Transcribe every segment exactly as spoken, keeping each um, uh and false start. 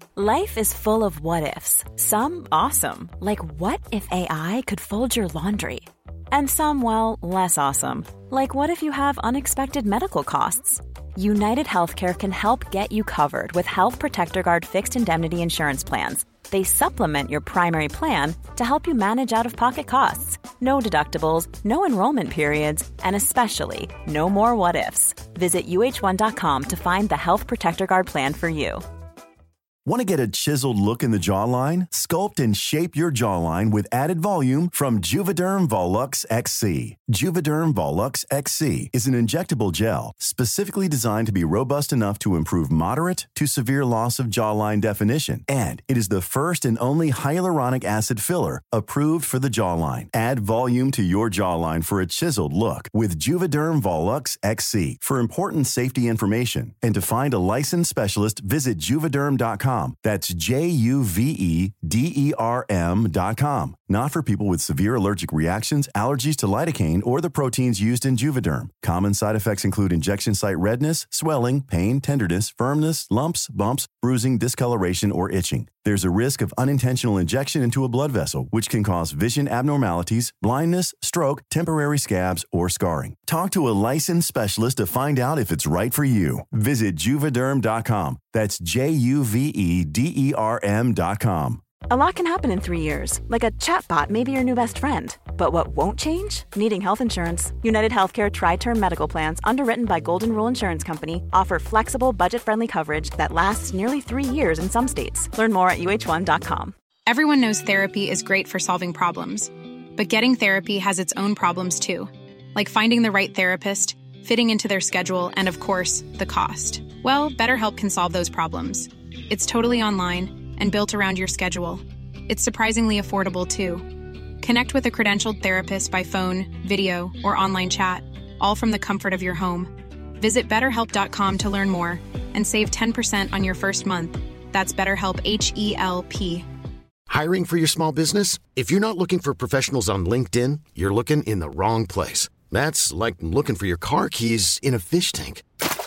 Life is full of what-ifs. Some awesome, like what if A I could fold your laundry? And some, well, less awesome, like what if you have unexpected medical costs? United Healthcare can help get you covered with Health Protector Guard fixed indemnity insurance plans. They supplement your primary plan to help you manage out-of-pocket costs. No deductibles, no enrollment periods, and especially no more what-ifs. Visit U H one dot com to find the Health Protector Guard plan for you. Want to get a chiseled look in the jawline? Sculpt and shape your jawline with added volume from Juvederm Volux X C. Juvederm Volux X C is an injectable gel specifically designed to be robust enough to improve moderate to severe loss of jawline definition. And it is the first and only hyaluronic acid filler approved for the jawline. Add volume to your jawline for a chiseled look with Juvederm Volux X C. For important safety information and to find a licensed specialist, visit juvederm dot com. That's J U V E D E R M dot com. Not for people with severe allergic reactions, allergies to lidocaine, or the proteins used in Juvederm. Common side effects include injection site redness, swelling, pain, tenderness, firmness, lumps, bumps, bruising, discoloration, or itching. There's a risk of unintentional injection into a blood vessel, which can cause vision abnormalities, blindness, stroke, temporary scabs, or scarring. Talk to a licensed specialist to find out if it's right for you. Visit juvederm dot com. That's J U V E D E R M dot com. A lot can happen in three years, like a chatbot may be your new best friend. But what won't change? Needing health insurance. United Healthcare Tri-Term Medical Plans, underwritten by Golden Rule Insurance Company, offer flexible, budget-friendly coverage that lasts nearly three years in some states. Learn more at U H one dot com. Everyone knows therapy is great for solving problems. But getting therapy has its own problems too. Like finding the right therapist, fitting into their schedule, and of course, the cost. Well, BetterHelp can solve those problems. It's totally online and built around your schedule. It's surprisingly affordable, too. Connect with a credentialed therapist by phone, video, or online chat, all from the comfort of your home. Visit better help dot com to learn more and save ten percent on your first month. That's BetterHelp, H E L P. Hiring for your small business? If you're not looking for professionals on LinkedIn, you're looking in the wrong place. That's like looking for your car keys in a fish tank.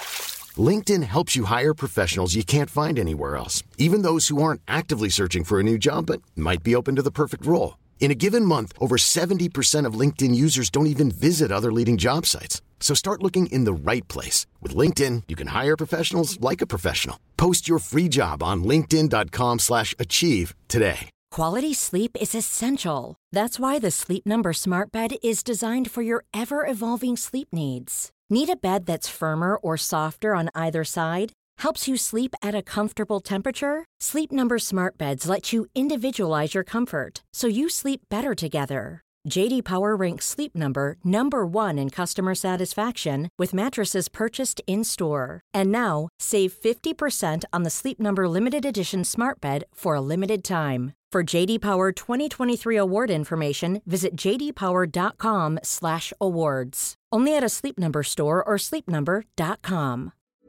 LinkedIn helps you hire professionals you can't find anywhere else, even those who aren't actively searching for a new job but might be open to the perfect role. In a given month, over seventy percent of LinkedIn users don't even visit other leading job sites. So start looking in the right place. With LinkedIn, you can hire professionals like a professional. Post your free job on linkedin dot com slash achieve today. Quality sleep is essential. That's why the Sleep Number Smart Bed is designed for your ever-evolving sleep needs. Need a bed that's firmer or softer on either side? Helps you sleep at a comfortable temperature? Sleep Number Smart Beds let you individualize your comfort, so you sleep better together. J D Power ranks Sleep Number number one in customer satisfaction with mattresses purchased in-store. And now, save fifty percent on the Sleep Number Limited Edition Smart Bed for a limited time. For J D Power twenty twenty-three award information, visit j d power dot com slash awards. Only at a Sleep Number store or sleep number dot com.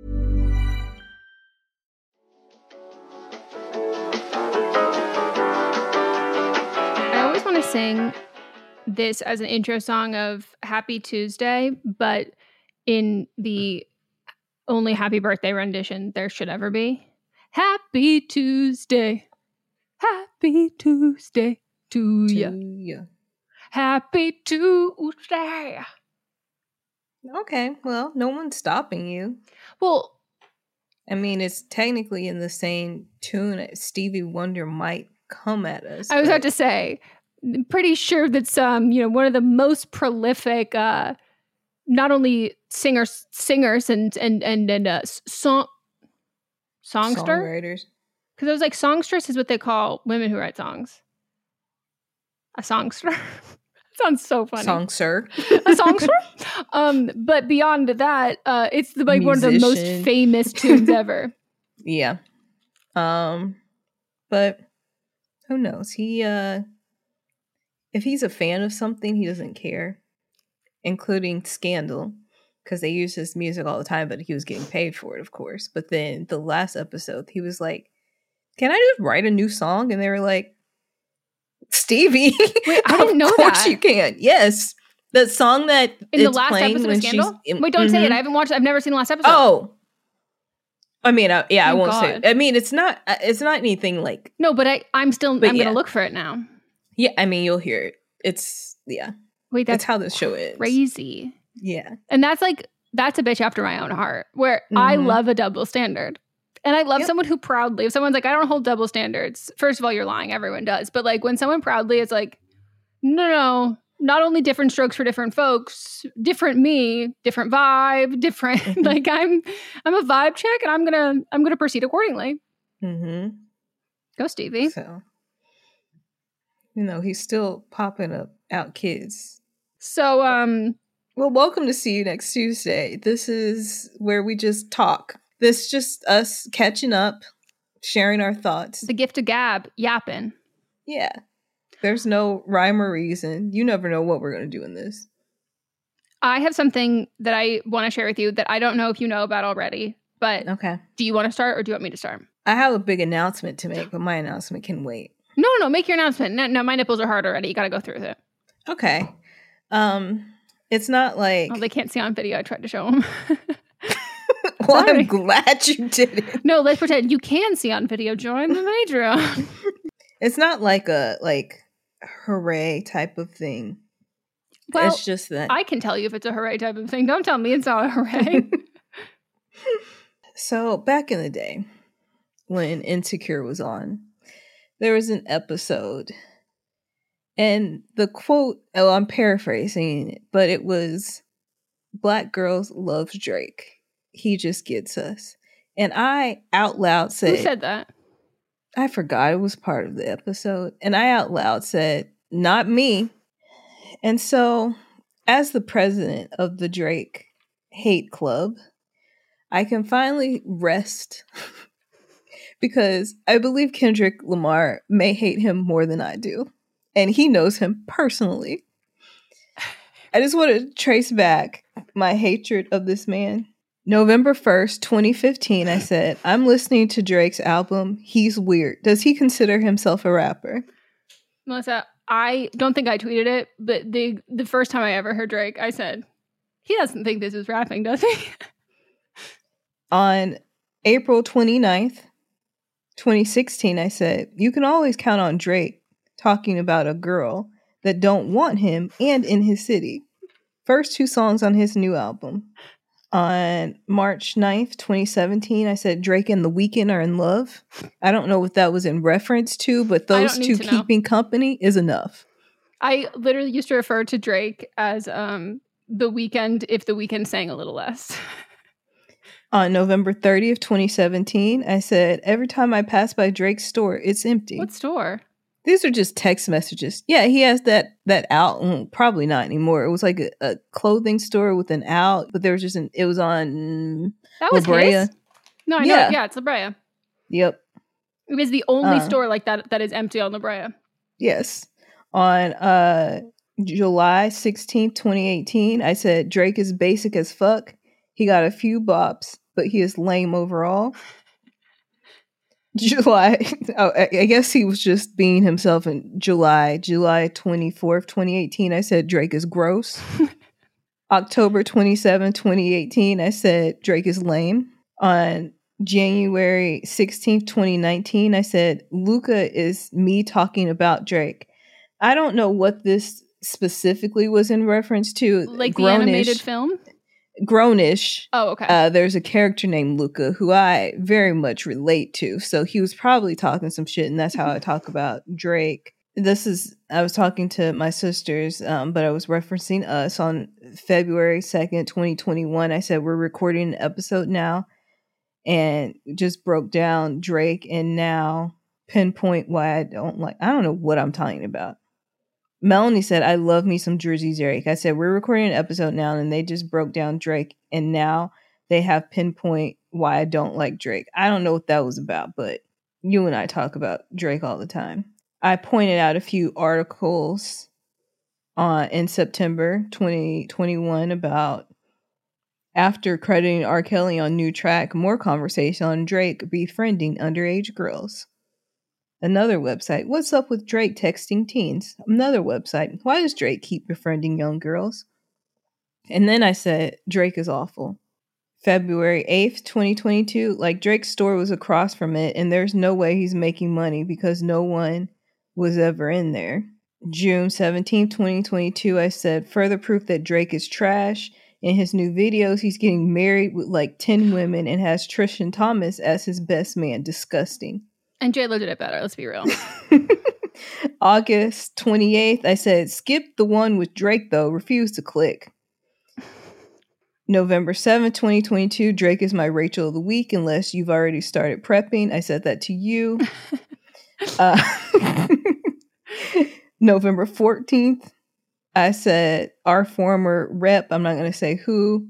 I always want to sing this as an intro song of Happy Tuesday, but in the only Happy Birthday rendition there should ever be. Happy Tuesday. Happy Tuesday to ya. ya. Happy Tuesday. Okay, well, no one's stopping you. Well, I mean, it's technically in the same tune as Stevie Wonder might come at us. I was but... about to say, I'm pretty sure that's um, you know, one of the most prolific, uh, not only singers, singers and and and and uh, song songster, songwriters. Because I was like, songstress is what they call women who write songs. A songster. Sounds so funny. Songster. A songster? um, but beyond that, uh, it's the, like one of the most famous tunes ever. Yeah. Um, but who knows? He uh, if he's a fan of something, he doesn't care, including Scandal, because they use his music all the time, but he was getting paid for it, of course. But then the last episode, he was like, can I just write a new song? And they were like, Stevie. Wait, I didn't know that. Of course you can. Yes. The song that in the last episode of Scandal? Wait, don't mm-hmm. say it. I haven't watched I've never seen the last episode. Oh. I mean, I, yeah, Thank I won't God. say. I mean, it's not. It's not anything like. No, but I, I'm still. But I'm yeah. gonna look for it now. Yeah, I mean, you'll hear it. It's yeah. Wait, that's That's how this show is. crazy. Yeah. And that's like that's a bitch after my own heart. Where I Mhm. love a double standard, and I love Yep. someone who proudly. If someone's like, I don't hold double standards. First of all, you're lying. Everyone does. But like when someone proudly is like, no, no, not only different strokes for different folks, different me, different vibe, different. Mhm. Like I'm, I'm a vibe chick, and I'm gonna, I'm gonna proceed accordingly. Mm-hmm. Go, Stevie. So, you know, he's still popping up out kids. So, um, Well, welcome to See You Next Tuesday. This is where we just talk. This is just us catching up, sharing our thoughts. the gift of gab, yapping. Yeah. There's no rhyme or reason. You never know what we're going to do in this. I have something that I want to share with you that I don't know if you know about already. But Okay. do you want to start, or do you want me to start? I have a big announcement to make, but my announcement can wait. No, no, no. Make your announcement. No, no, my nipples are hard already. You got to go through with it. Okay. Um, it's not like. Oh, they can't see on video. I tried to show them. Well, sorry. I'm glad you did it. No, let's pretend you can see on video. Join the Patreon. It's not like a like hooray type of thing. Well, it's just that. I can tell you if it's a hooray type of thing. Don't tell me it's not a hooray. So back in the day, when Insecure was on, there was an episode, and the quote. Oh, I'm paraphrasing it, but it was, "Black girls love Drake. He just gets us." And I out loud said, Who said that? I forgot it was part of the episode. And I out loud said, "Not me." And so, as the president of the Drake Hate Club, I can finally rest because I believe Kendrick Lamar may hate him more than I do. And he knows him personally. I just want to trace back my hatred of this man. November first, twenty fifteen, I said, "I'm listening to Drake's album. He's weird. Does he consider himself a rapper?" Melissa, I don't think I tweeted it, but the the first time I ever heard Drake, I said, he doesn't think this is rapping, does he? On April twenty-ninth, twenty sixteen, I said, "You can always count on Drake talking about a girl that don't want him and in his city." First two songs on his new album. On March ninth, twenty seventeen, I said, "Drake and The Weeknd are in love." I don't know what that was in reference to, but I those don't need two to know. keeping company is enough. I literally used to refer to Drake as um, The Weeknd if The Weeknd sang a little less. On November thirtieth, twenty seventeen, I said, "Every time I pass by Drake's store, it's empty." What store? These are just text messages. Yeah, he has that that out. mm, Probably not anymore. It was like a, a clothing store with an out, but there was just an. It was on. That was La Brea. his? No, I know. Yeah. Yeah, it's La Brea. Yep. It is the only Uh. store like that that is empty on La Brea. Yes. On uh July sixteenth, twenty eighteen, I said, "Drake is basic as fuck. He got a few bops, but he is lame overall." July, oh, I I guess he was just being himself in July. July twenty-fourth, twenty eighteen, I said, "Drake is gross." October twenty-seventh, twenty eighteen, I said, "Drake is lame." On January sixteenth, twenty nineteen, I said, "Luca is me talking about Drake." I don't know what this specifically was in reference to. Like the Grownish- animated film? Grownish. Oh, okay. Uh, there's a character named Luca who I very much relate to. So he was probably talking some shit, and that's how I talk about Drake. This is, I was talking to my sisters, um, but I was referencing us on February second, twenty twenty-one. I said, "We're recording an episode now," and just broke down Drake and now pinpoint why I don't like, I don't know what I'm talking about. Melanie said, "I love me some Jersey Drake." I said, "We're recording an episode now," and they just broke down Drake, and now they have pinpoint why I don't like Drake. I don't know what that was about, but you and I talk about Drake all the time. I pointed out a few articles on in September twenty twenty-one about after crediting R. Kelly on new track, more conversation on Drake befriending underage girls. Another website, "What's up with Drake texting teens?" Another website, "Why does Drake keep befriending young girls?" And then I said, "Drake is awful." February eighth, twenty twenty-two, like Drake's store was across from it, and there's no way he's making money because no one was ever in there. June seventeenth, twenty twenty-two, I said, further proof that Drake is trash. In his new videos, he's getting married with like ten women and has Tristan Thompson as his best man. Disgusting. And J-Lo did it better, let's be real. August twenty-eighth, I said, skip the one with Drake, though. Refuse to click. November seventh, twenty twenty-two, Drake is my Rachel of the week unless you've already started prepping. I said that to you. uh, November fourteenth, I said our former rep, I'm not going to say who,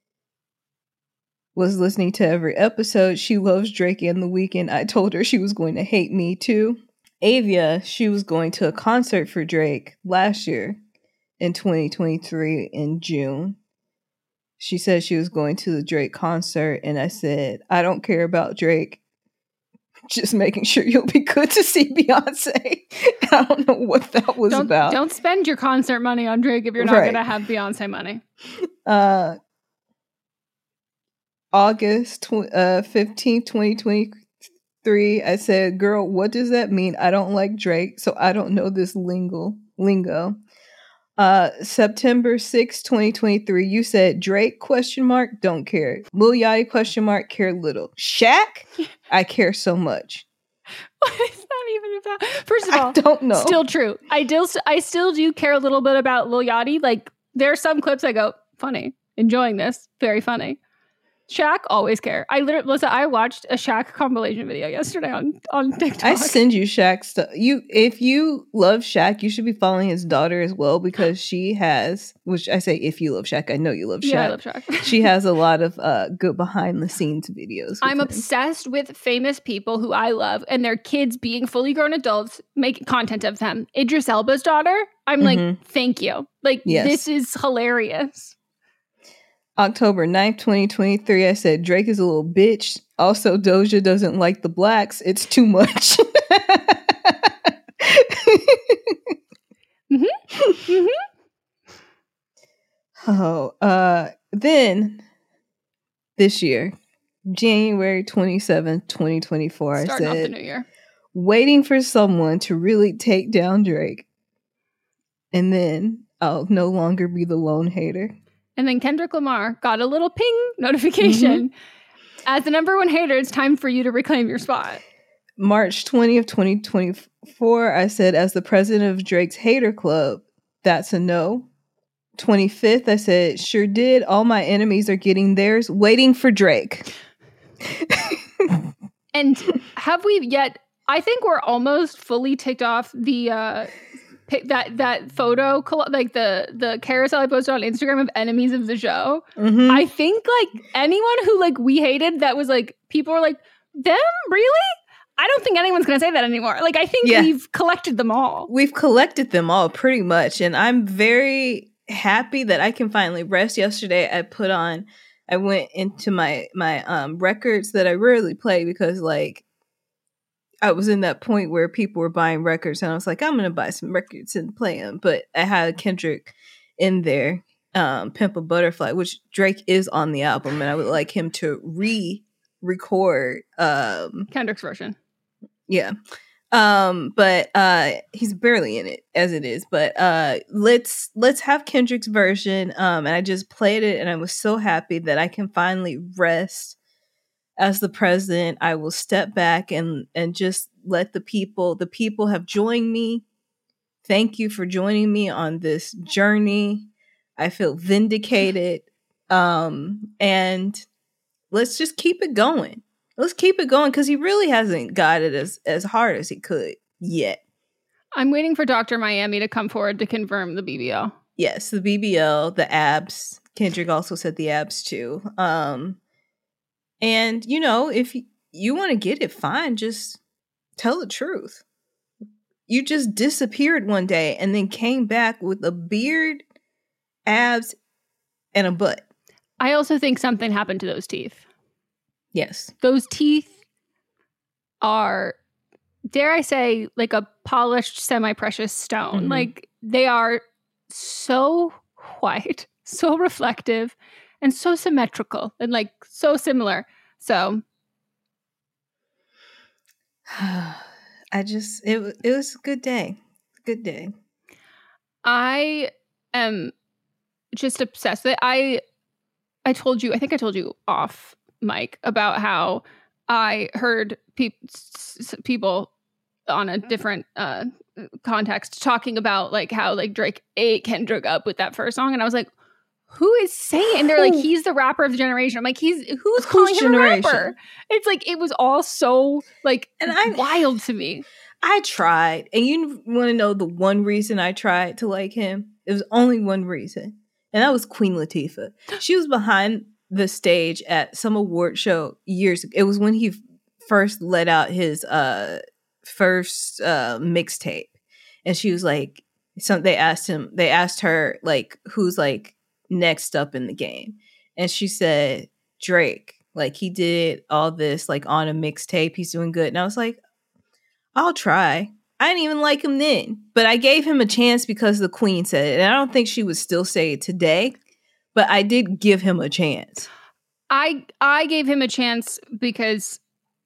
was listening to every episode. She loves Drake and The Weeknd. I told her she was going to hate me too. Avia, she was going to a concert for Drake last year in twenty twenty-three in June. She said she was going to the Drake concert, and I said, I don't care about Drake. Just making sure you'll be good to see Beyonce. I don't know what that was don't, about. Don't spend your concert money on Drake if you're not Right. going to have Beyonce money. Uh, August tw- uh, fifteenth, twenty twenty-three, I said, girl, what does that mean? I don't like Drake, so I don't know this lingo. lingo. Uh, September sixth, twenty twenty-three, you said Drake question mark, don't care. Lil Yachty question mark, care little. Shaq, I care so much. What is that even about? First of all, I don't know. Still true. I still, I still do care a little bit about Lil Yachty. Like, there are some clips I go, funny, enjoying this, very funny. Shaq, always care. I literally, listen, I watched a Shaq compilation video yesterday on, on TikTok. I send you Shaq stuff. You, if you love Shaq, you should be following his daughter as well because she has, which I say if you love Shaq, I know you love Shaq. Yeah, I love Shaq. She has a lot of uh, good behind the scenes videos. I'm him. obsessed with famous people who I love and their kids being fully grown adults, make content of them. Idris Elba's daughter, I'm Mhm. like, thank you. Like, Yes. this is hilarious. October ninth, twenty twenty-three, I said Drake is a little bitch. Also, Doja doesn't like the blacks. It's too much. mm-hmm. Mm-hmm. Oh, uh, then this year, January twenty-seventh, twenty twenty-four, Starting I off the said, new year. waiting for someone to really take down Drake. And then I'll no longer be the lone hater. And then Kendrick Lamar got a little ping notification. Mm-hmm. As the number one hater, it's time for you to reclaim your spot. March twentieth, twenty twenty-four, I said, as the president of Drake's hater club, that's a no. twenty-fifth, I said, sure did. All my enemies are getting theirs. Waiting for Drake. And have we yet, I think we're almost fully ticked off the, uh, pic- that that photo, like the, the carousel I posted on Instagram of enemies of the show. Mm-hmm. I think like anyone who like we hated that was like, people were like, them? Really? I don't think anyone's going to say that anymore. Like, I think Yeah. we've collected them all. We've collected them all pretty much. And I'm very happy that I can finally rest. Yesterday, I put on, I went into my, my um, records that I rarely play because like, I was in that point where people were buying records and I was like, I'm going to buy some records and play them. But I had Kendrick in there, um, Pimp a Butterfly, which Drake is on the album. And I would like him to re-record. Um, Kendrick's version. yeah. Um, but uh, he's barely in it as it is. But uh, let's let's have Kendrick's version. Um, and I just played it and I was so happy that I can finally rest. As the president, I will step back and, and just let the people, the people have joined me. Thank you for joining me on this journey. I feel vindicated. Um, and let's just keep it going. Let's keep it going because he really hasn't got it as, as hard as he could yet. I'm waiting for Doctor Miami to come forward to confirm the B B L. Yes, the B B L, the abs. Kendrick also said the abs too. Um, And, you know, if you want to get it, fine. Just tell the truth. You just disappeared one day and then came back with a beard, abs, and a butt. I also think something happened to those teeth. Yes. Those teeth are, dare I say, like a polished, semi-precious stone. Mm-hmm. Like, they are so white, so reflective, and so symmetrical and like so similar. So I just it it was a good day. Good day. I am just obsessed with it. I I told you, I think I told you off mic about how I heard pe- s- people on a different uh, context talking about like how like Drake ate Kendrick up with that first song, and I was like, who is saying? And they're like, he's the rapper of the generation. I'm like, he's who's calling Whose him generation? a rapper? It's like it was all so like And I- wild to me. I tried, and you want to know the one reason I tried to like him? It was only one reason, and that was Queen Latifah. She was behind the stage at some award show years ago. It was when he first let out his uh first uh mixtape, and she was like, some they asked him, they asked her like, who's like next up in the game, and she said Drake. Like he did all this like on a mixtape. He's doing good, and I was like, I'll try. I didn't even like him then, but I gave him a chance because the Queen said it. And I don't think she would still say it today, but I did give him a chance. I I gave him a chance because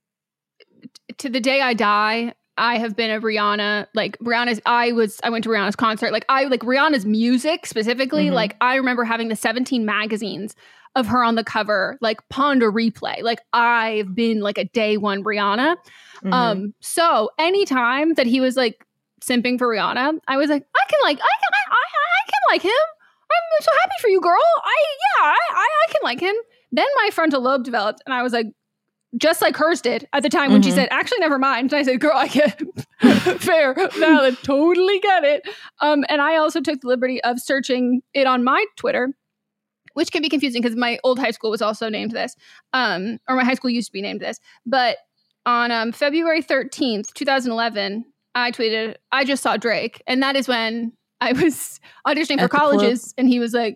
t- to the day I die, I have been a Rihanna, like Rihanna's, I was, I went to Rihanna's concert. Like I like Rihanna's music specifically. Mm-hmm. Like I remember having the seventeen magazines of her on the cover, like Ponder Replay. Like I've been like a day one Rihanna. Mm-hmm. Um, so anytime that he was like simping for Rihanna, I was like, I can like, I can, I, I, I can like him. I'm so happy for you, girl. I, yeah, I, I, I can like him. Then my frontal lobe developed, and I was like, just like hers did at the time when mm-hmm. she said, actually, never mind. And I said, girl, I get fair, valid, totally get it. Um, and I also took the liberty of searching it on my Twitter, which can be confusing because my old high school was also named this, um, or my high school used to be named this. But on um, February thirteenth, twenty eleven, I tweeted, I just saw Drake. And that is when I was auditioning for colleges, and he was like,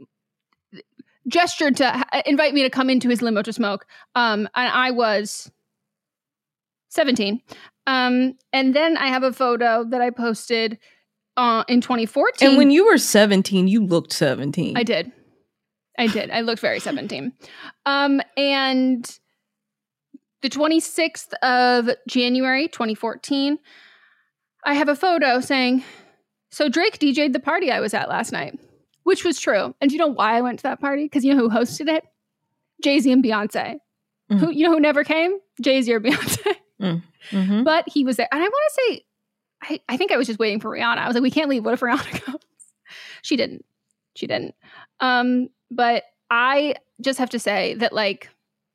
gestured to ha- invite me to come into his limo to smoke. Um, and I was seventeen. Um, and then I have a photo that I posted uh, in twenty fourteen. And when you were seventeen, you looked seventeen. I did. I did. I looked very seventeen. Um, and the twenty-sixth of January, twenty fourteen, I have a photo saying, so Drake D J'd the party I was at last night, which was true. And do you know why I went to that party? Because you know who hosted it? Jay-Z and Beyonce. Mm. Who you know who never came? Jay-Z or Beyonce. Mm. Mm-hmm. But he was there. And I want to say, I, I think I was just waiting for Rihanna. I was like, we can't leave. What if Rihanna comes? She didn't. She didn't. Um, but I just have to say that, like,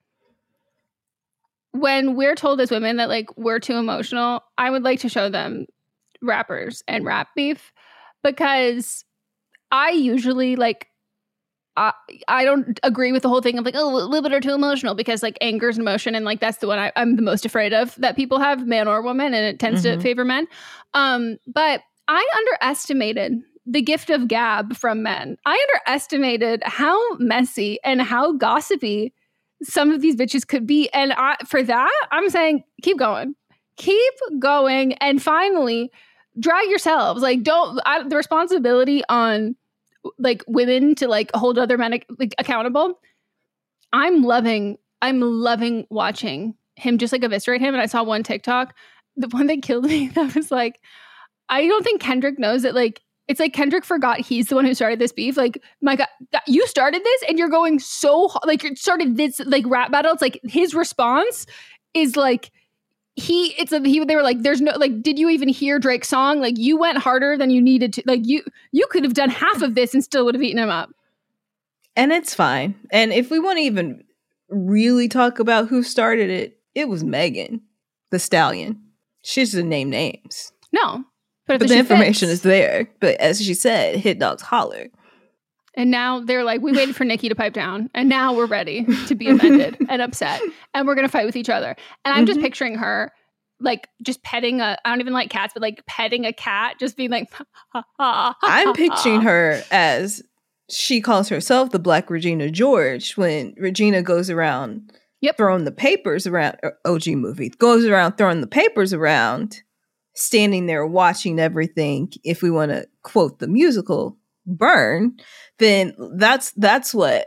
when we're told as women that, like, we're too emotional, I would like to show them rappers and rap beef, because I usually, like, I, I don't agree with the whole thing of, like, oh, a little bit or too emotional, because, like, anger is an emotion, and, like, that's the one I, I'm the most afraid of that people have, man or woman, and it tends mm-hmm. to favor men. Um, but I underestimated the gift of gab from men. I underestimated how messy and how gossipy some of these bitches could be. And I, for that, I'm saying, keep going. Keep going. And finally, drag yourselves. Like, don't, I, the responsibility on, like, women to, like, hold other men, like, accountable. I'm loving, I'm loving watching him just, like, eviscerate him. And I saw one TikTok, the one that killed me, that was like, I don't think Kendrick knows that, like, it's like Kendrick forgot he's the one who started this beef. Like, my God, you started this and you're going so, like, you started this, like, rap battle. It's like his response is like, he, it's a, he, they were like, there's no, like, did you even hear Drake's song? Like, you went harder than you needed to. Like, you, you could have done half of this and still would have eaten him up. And it's fine. And if we want to even really talk about who started it, it was Megan Thee Stallion. She doesn't name names. No. But, but the information fits. Is there. But as she said, hit dogs holler. And now they're like, we waited for Nicki to pipe down. And now we're ready to be offended and upset. And we're going to fight with each other. And I'm mm-hmm. just picturing her, like, just petting a, I don't even like cats, but, like, petting a cat, just being like, ha, ha, ha, I'm picturing her as, she calls herself the Black Regina George, when Regina goes around yep. throwing the papers around, O G movie, goes around throwing the papers around, standing there watching everything, if we want to quote the musical, burn, then that's that's what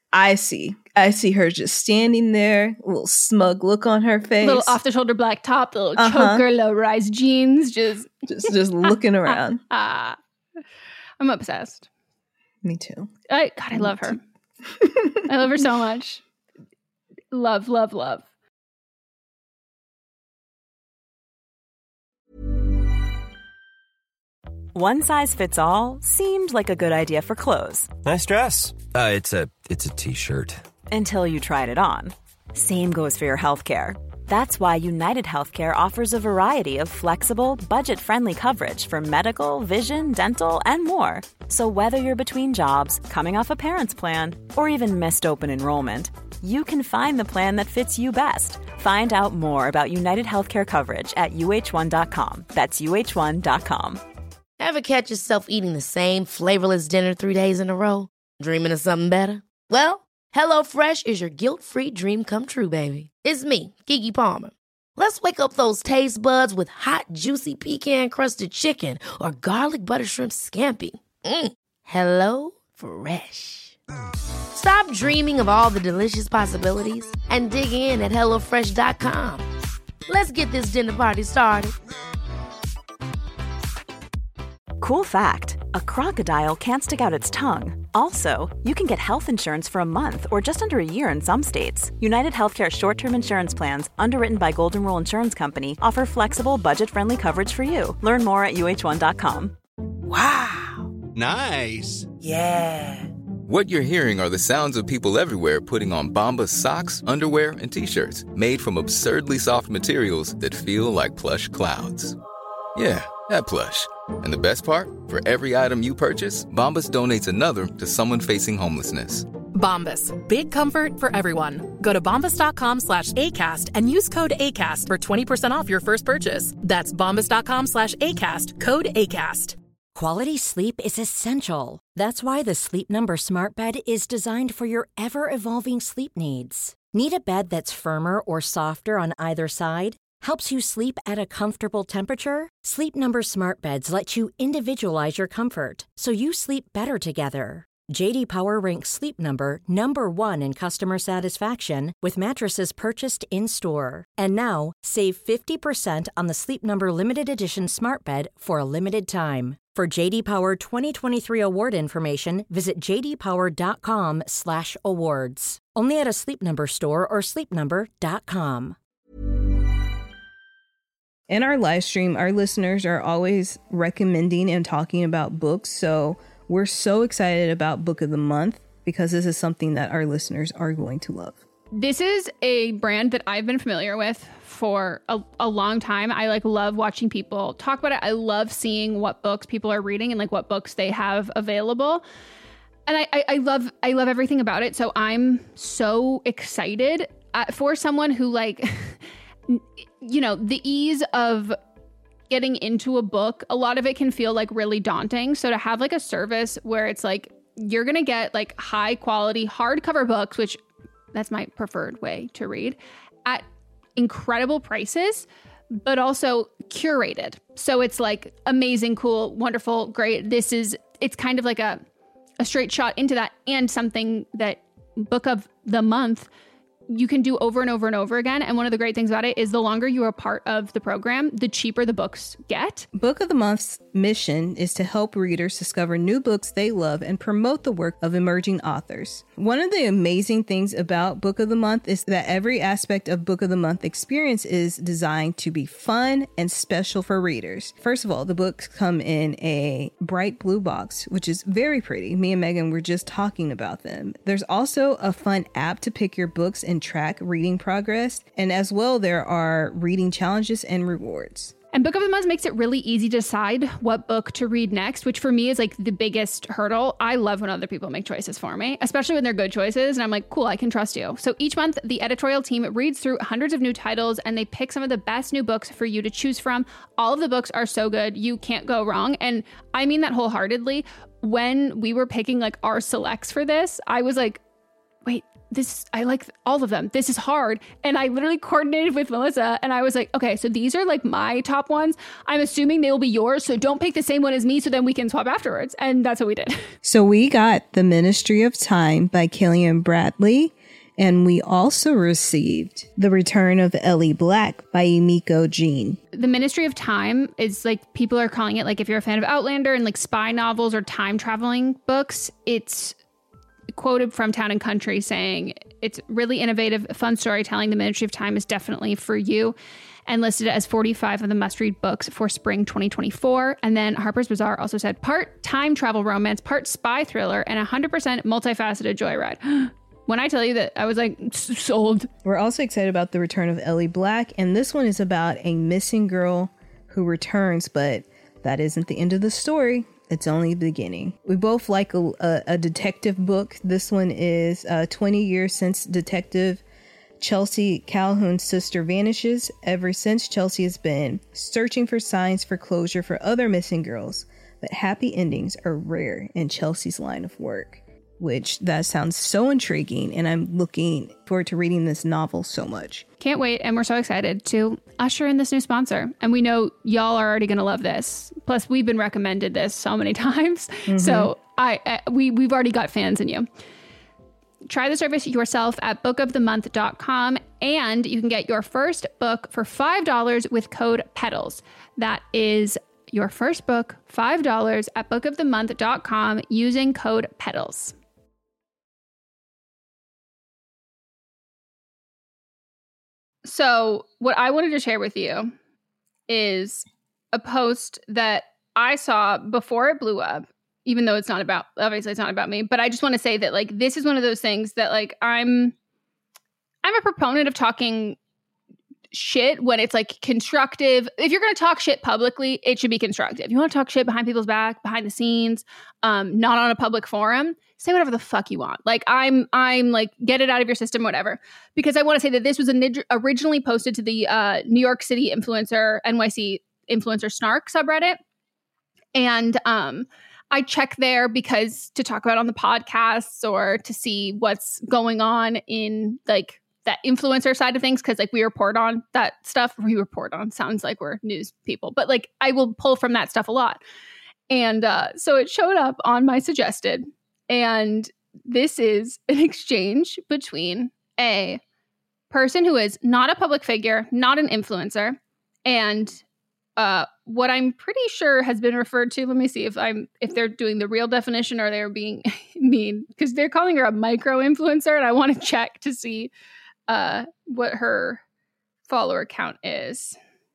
I see. I see her just standing there, a little smug look on her face. Little off-the-shoulder black top, the little Uh-huh. choker, low-rise jeans, just... just just looking around. I'm obsessed. Me too. I, God, I love her. I love her so much. Love, love, love. One size fits all seemed like a good idea for clothes. Nice dress. Uh, it's a it's a t-shirt. Until you tried it on. Same goes for your healthcare. That's why United Healthcare offers a variety of flexible, budget-friendly coverage for medical, vision, dental, and more. So whether you're between jobs, coming off a parent's plan, or even missed open enrollment, you can find the plan that fits you best. Find out more about United Healthcare coverage at U H one dot com. That's U H one dot com. Ever catch yourself eating the same flavorless dinner three days in a row? Dreaming of something better? Well, HelloFresh is your guilt-free dream come true, baby. It's me, Keke Palmer. Let's wake up those taste buds with hot, juicy pecan-crusted chicken or garlic butter shrimp scampi. Mm. Hello Fresh. Stop dreaming of all the delicious possibilities and dig in at hello fresh dot com. Let's get this dinner party started. Cool fact, a crocodile can't stick out its tongue. Also, you can get health insurance for a month or just under a year in some states. United Healthcare short-term insurance plans, underwritten by Golden Rule Insurance Company, offer flexible, budget-friendly coverage for you. Learn more at U H one dot com. Wow. Nice. Yeah. What you're hearing are the sounds of people everywhere putting on Bombas socks, underwear, and T-shirts made from absurdly soft materials that feel like plush clouds. Yeah, that plush. And the best part? For every item you purchase, Bombas donates another to someone facing homelessness. Bombas. Big comfort for everyone. Go to bombas.com slash ACAST and use code ACAST for twenty percent off your first purchase. That's bombas.com slash ACAST. Code ACAST. Quality sleep is essential. That's why the Sleep Number Smart Bed is designed for your ever-evolving sleep needs. Need a bed that's firmer or softer on either side? Helps you sleep at a comfortable temperature? Sleep Number Smart Beds let you individualize your comfort, so you sleep better together. J D Power ranks Sleep Number number one in customer satisfaction with mattresses purchased in-store. And now, save fifty percent on the Sleep Number Limited Edition Smart Bed for a limited time. For J D Power twenty twenty-three award information, visit j d power dot com slash awards. Only at a Sleep Number store or sleep number dot com. In our live stream, our listeners are always recommending and talking about books. So we're so excited about Book of the Month because this is something that our listeners are going to love. This is a brand that I've been familiar with for a, a long time. I like love watching people talk about it. I love seeing what books people are reading and like what books they have available. And I, I, I love I love everything about it. So I'm so excited uh, for someone who like, you know, the ease of getting into a book, a lot of it can feel like really daunting. So to have like a service where it's like, you're going to get like high quality hardcover books, which that's my preferred way to read, at incredible prices, but also curated. So it's like amazing, cool, wonderful, great. This is, it's kind of like a, a straight shot into that, and something that Book of the Month you can do over and over and over again. And one of the great things about it is the longer you are part of the program, the cheaper the books get. Book of the Month's mission is to help readers discover new books they love and promote the work of emerging authors. One of the amazing things about Book of the Month is that every aspect of Book of the Month experience is designed to be fun and special for readers. First of all, the books come in a bright blue box, which is very pretty. Me and Megan were just talking about them. There's also a fun app to pick your books and track reading progress. And as well, there are reading challenges and rewards. And Book of the Month makes it really easy to decide what book to read next, which for me is like the biggest hurdle. I love when other people make choices for me, especially when they're good choices. And I'm like, cool, I can trust you. So each month, the editorial team reads through hundreds of new titles and they pick some of the best new books for you to choose from. All of the books are so good. You can't go wrong. And I mean that wholeheartedly. When we were picking like our selects for this, I was like, wait, this, I like all of them. This is hard. And I literally coordinated with Melissa and I was like, okay, so these are like my top ones. I'm assuming they will be yours. So don't pick the same one as me. So then we can swap afterwards. And that's what we did. So we got The Ministry of Time by Killian Bradley. And we also received The Return of Ellie Black by Emiko Jean. The Ministry of Time is like, people are calling it, like, if you're a fan of Outlander and like spy novels or time traveling books, it's quoted from Town and Country saying it's really innovative, fun storytelling. The Ministry of Time is definitely for you, and listed as forty-five of the must-read books for spring twenty twenty-four. And then Harper's Bazaar also said part time travel romance, part spy thriller, and one hundred percent multifaceted joyride. When I tell you that, I was like, sold. We're also excited about The Return of Ellie Black, and this one is about a missing girl who returns, but that isn't the end of the story. It's only the beginning. We both like a, a, a detective book. This one is uh, twenty years since Detective Chelsea Calhoun's sister vanishes. Ever since, Chelsea has been searching for signs for closure for other missing girls, but happy endings are rare in Chelsea's line of work. Which, that sounds so intriguing, and I'm looking forward to reading this novel so much. Can't wait, and we're so excited to usher in this new sponsor. And we know y'all are already going to love this. Plus, we've been recommended this so many times. Mm-hmm. So I, I we, we've already got fans in you. Try the service yourself at book of the month dot com, and you can get your first book for five dollars with code PEDALS. That is your first book, five dollars at book of the month dot com using code PEDALS. So what I wanted to share with you is a post that I saw before it blew up, even though it's not about, obviously it's not about me, but I just want to say that like, this is one of those things that like, I'm, I'm a proponent of talking shit when it's like constructive. If you're going to talk shit publicly, it should be constructive. You want to talk shit behind people's back, behind the scenes, um, not on a public forum, say whatever the fuck you want. Like I'm, I'm like, get it out of your system, whatever. Because I want to say that this was a, originally posted to the uh, New York City influencer, N Y C influencer Snark subreddit. And um, I check there because to talk about on the podcasts or to see what's going on in like that influencer side of things. Cause like we report on that stuff. We report on sounds like we're news people, but like I will pull from that stuff a lot. And uh, so it showed up on my suggested. And this is an exchange between a person who is not a public figure, not an influencer, and uh, what I'm pretty sure has been referred to. Let me see if I'm if they're doing the real definition or they're being mean, because they're calling her a micro influencer, and I want to check to see uh, what her follower count is.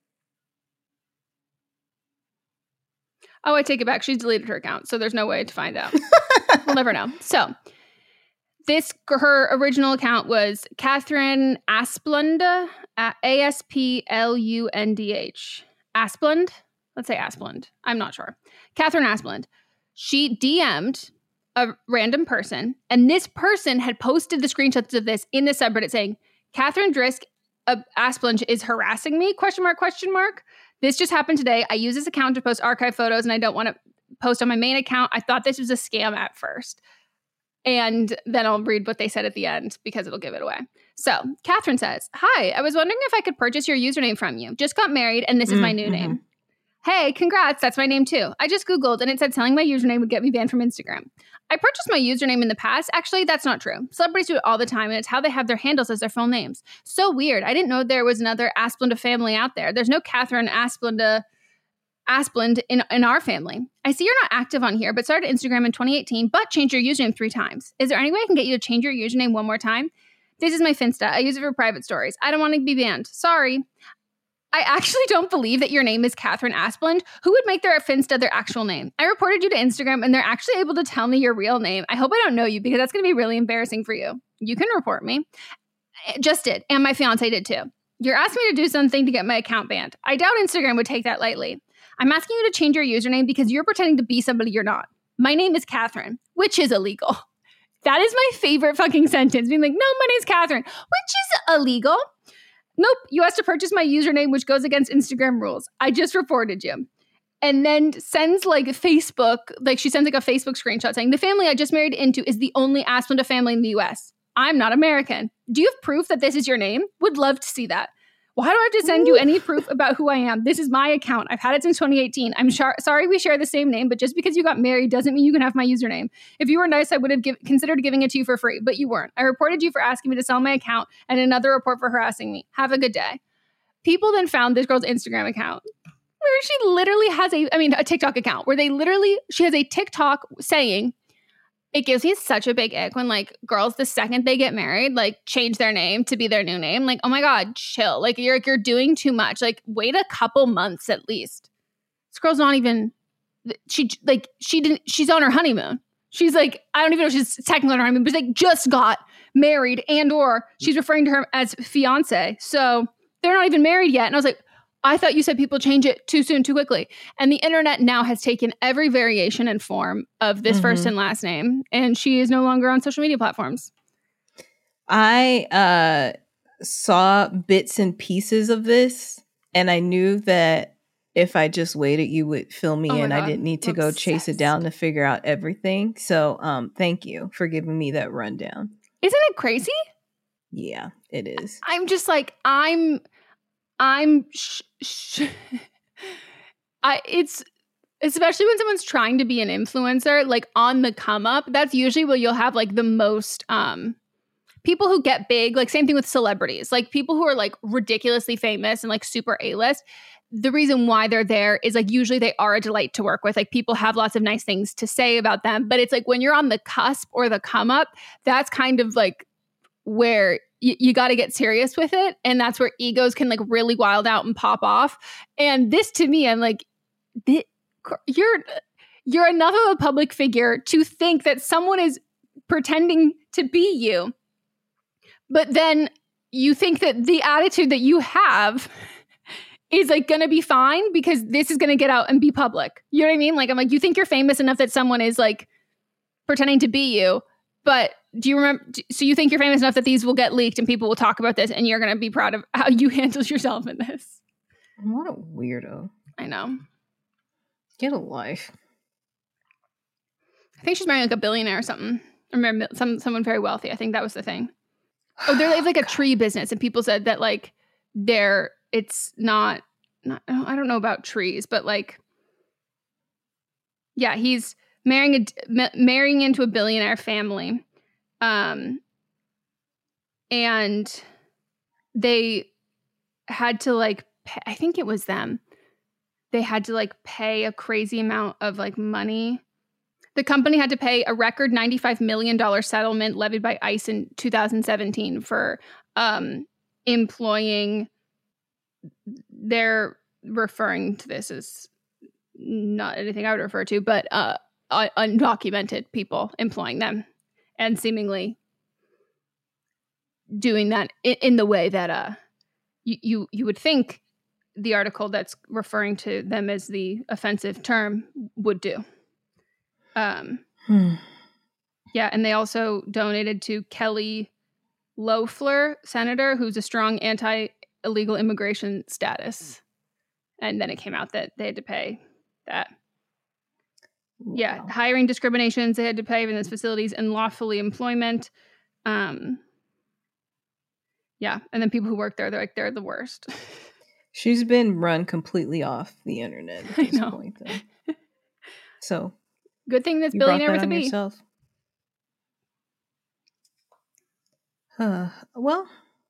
Oh, I take it back. She's deleted her account, so there's no way to find out. We'll never know. So this, her original account was Catherine Asplund, A S P L U N D H. Asplund? Let's say Asplund. I'm not sure. Catherine Asplund. She D M'd a random person, and this person had posted the screenshots of this in the subreddit saying, Catherine Drisk uh, Asplund is harassing me, question mark, question mark. This just happened today. I use this account to post archive photos, and I don't want to post on my main account. I thought this was a scam at first. And then I'll read what they said at the end because it'll give it away. So Catherine says, hi, I was wondering if I could purchase your username from you. Just got married, and this is my new mm-hmm. name. Hey, congrats. That's my name too. I just Googled and it said selling my username would get me banned from Instagram. I purchased my username in the past. Actually, that's not true. Celebrities do it all the time, and it's how they have their handles as their full names. So weird. I didn't know there was another Asplund family out there. There's no Catherine Asplund Asplund in, in our family. I see you're not active on here, but started Instagram in twenty eighteen, but changed your username three times. Is there any way I can get you to change your username one more time? This is my Finsta. I use it for private stories. I don't want to be banned. Sorry. I actually don't believe that your name is Catherine Asplund. Who would make their Finsta their actual name? I reported you to Instagram, and they're actually able to tell me your real name. I hope I don't know you, because that's going to be really embarrassing for you. You can report me. Just did. And my fiance did too. You're asking me to do something to get my account banned. I doubt Instagram would take that lightly. I'm asking you to change your username because you're pretending to be somebody you're not. My name is Catherine, which is illegal. That is my favorite fucking sentence. Being like, no, my name's Catherine, which is illegal. Nope, you asked to purchase my username, which goes against Instagram rules. I just reported you. And then sends like Facebook, like she sends like a Facebook screenshot saying, the family I just married into is the only Asplund family in the U S. I'm not American. Do you have proof that this is your name? Would love to see that. Why do I have to send you any proof about who I am? This is my account. I've had it since twenty eighteen. I'm sh- sorry we share the same name, but just because you got married doesn't mean you can have my username. If you were nice, I would have give- considered giving it to you for free, but you weren't. I reported you for asking me to sell my account and another report for harassing me. Have a good day. People then found this girl's Instagram account where she literally has a, I mean, a TikTok account where they literally, she has a TikTok saying, it gives me such a big ick when like girls, the second they get married, like change their name to be their new name. Like, oh my God, chill. Like you're, you're doing too much. Like wait a couple months at least. This girl's not even, she like, she didn't, she's on her honeymoon. She's like, I don't even know if she's technically on her honeymoon, but like just got married and or she's referring to her as fiance. So they're not even married yet. And I was like, I thought you said people change it too soon, too quickly. And the internet now has taken every variation and form of this mm-hmm. first and last name. And she is no longer on social media platforms. I uh, saw bits and pieces of this. And I knew that if I just waited, you would fill me oh in. God. I didn't need to I'm go obsessed. chase it down to figure out everything. So um, thank you for giving me that rundown. Isn't it crazy? Yeah, it is. I'm just like, I'm... I'm, sh- sh- I, it's, especially when someone's trying to be an influencer, like on the come up, that's usually where you'll have like the most, um, people who get big, like same thing with celebrities, like people who are like ridiculously famous and like super A-list. The reason why they're there is like usually they are a delight to work with. Like people have lots of nice things to say about them, but it's like when you're on the cusp or the come up, that's kind of like where you, you got to get serious with it. And that's where egos can like really wild out and pop off. And this to me, I'm like, you're, you're enough of a public figure to think that someone is pretending to be you. But then you think that the attitude that you have is like going to be fine because this is going to get out and be public. You know what I mean? Like, I'm like, you think you're famous enough that someone is like pretending to be you, but do you remember? So you think you're famous enough that these will get leaked and people will talk about this and you're going to be proud of how you handled yourself in this. What a weirdo. I know. Get a life. I think she's marrying like a billionaire or something. Or some someone very wealthy. I think that was the thing. Oh, they have like a tree business, and people said that like they're it's not not I don't know about trees, but like yeah, he's marrying a marrying into a billionaire family, um, and they had to like pay, I think it was them. They had to like pay a crazy amount of like money. The company had to pay a record ninety-five million dollars settlement levied by ICE in two thousand seventeen for um, employing, they're referring to this as not anything I would refer to, but uh, undocumented people employing them and seemingly doing that in, in the way that uh, you, you, you would think the article that's referring to them as the offensive term would do. Um, hmm. Yeah, and they also donated to Kelly Loeffler, senator, who's a strong anti-illegal immigration status. And then it came out that they had to pay that. Wow. Yeah, hiring discriminations they had to pay in those facilities and lawfully employment. Um, yeah, and then people who work there, they're like, they're the worst. She's been run completely off the internet at this I know. point, though. So... Good thing this you billionaire brought that with a on B. Yourself. Uh, well,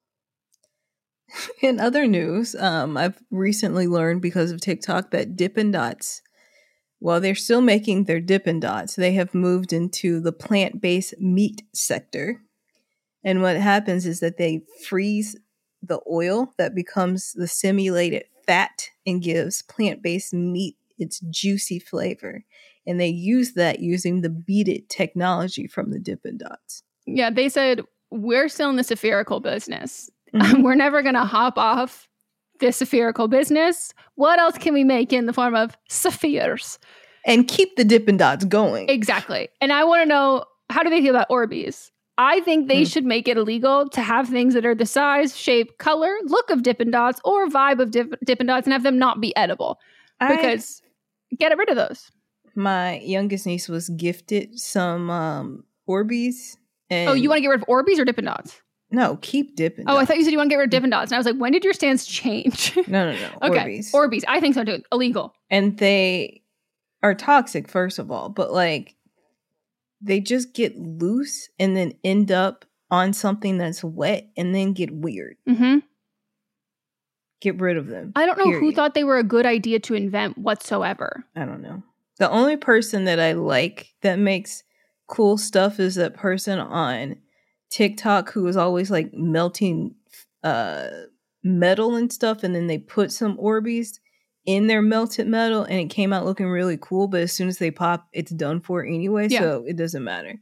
in other news, um, I've recently learned because of TikTok that Dippin' Dots, while they're still making their Dippin' Dots, they have moved into the plant-based meat sector. And what happens is that they freeze the oil that becomes the simulated fat and gives plant-based meat its juicy flavor. And they use that using the Beat It technology from the Dippin' Dots. Yeah, they said, we're still in the spherical business. Mm-hmm. We're never going to hop off this spherical business. What else can we make in the form of spheres? And keep the Dippin' Dots going. Exactly. And I want to know, how do they feel about Orbeez? I think they mm. should make it illegal to have things that are the size, shape, color, look of Dippin' Dots or vibe of Dip- Dippin' Dots and have them not be edible. Because I, get rid of those. My youngest niece was gifted some um, Orbeez, And oh, you want to get rid of Orbeez or Dippin' Dots? No, keep Dippin' Oh, Dots. I thought you said you want to get rid of Dippin' Dots. And I was like, when did your stance change? No, no, no. Okay. Orbeez. Orbeez. I think so too. Illegal. And they are toxic, first of all. But like, they just get loose and then end up on something that's wet and then get weird. Mm-hmm. Get rid of them. I don't know period. who thought they were a good idea to invent whatsoever. I don't know. The only person that I like that makes cool stuff is that person on TikTok who is always like melting uh, metal and stuff, and then they put some Orbeez in their melted metal, and it came out looking really cool. But as soon as they pop, it's done for anyway, Yeah. so it doesn't matter.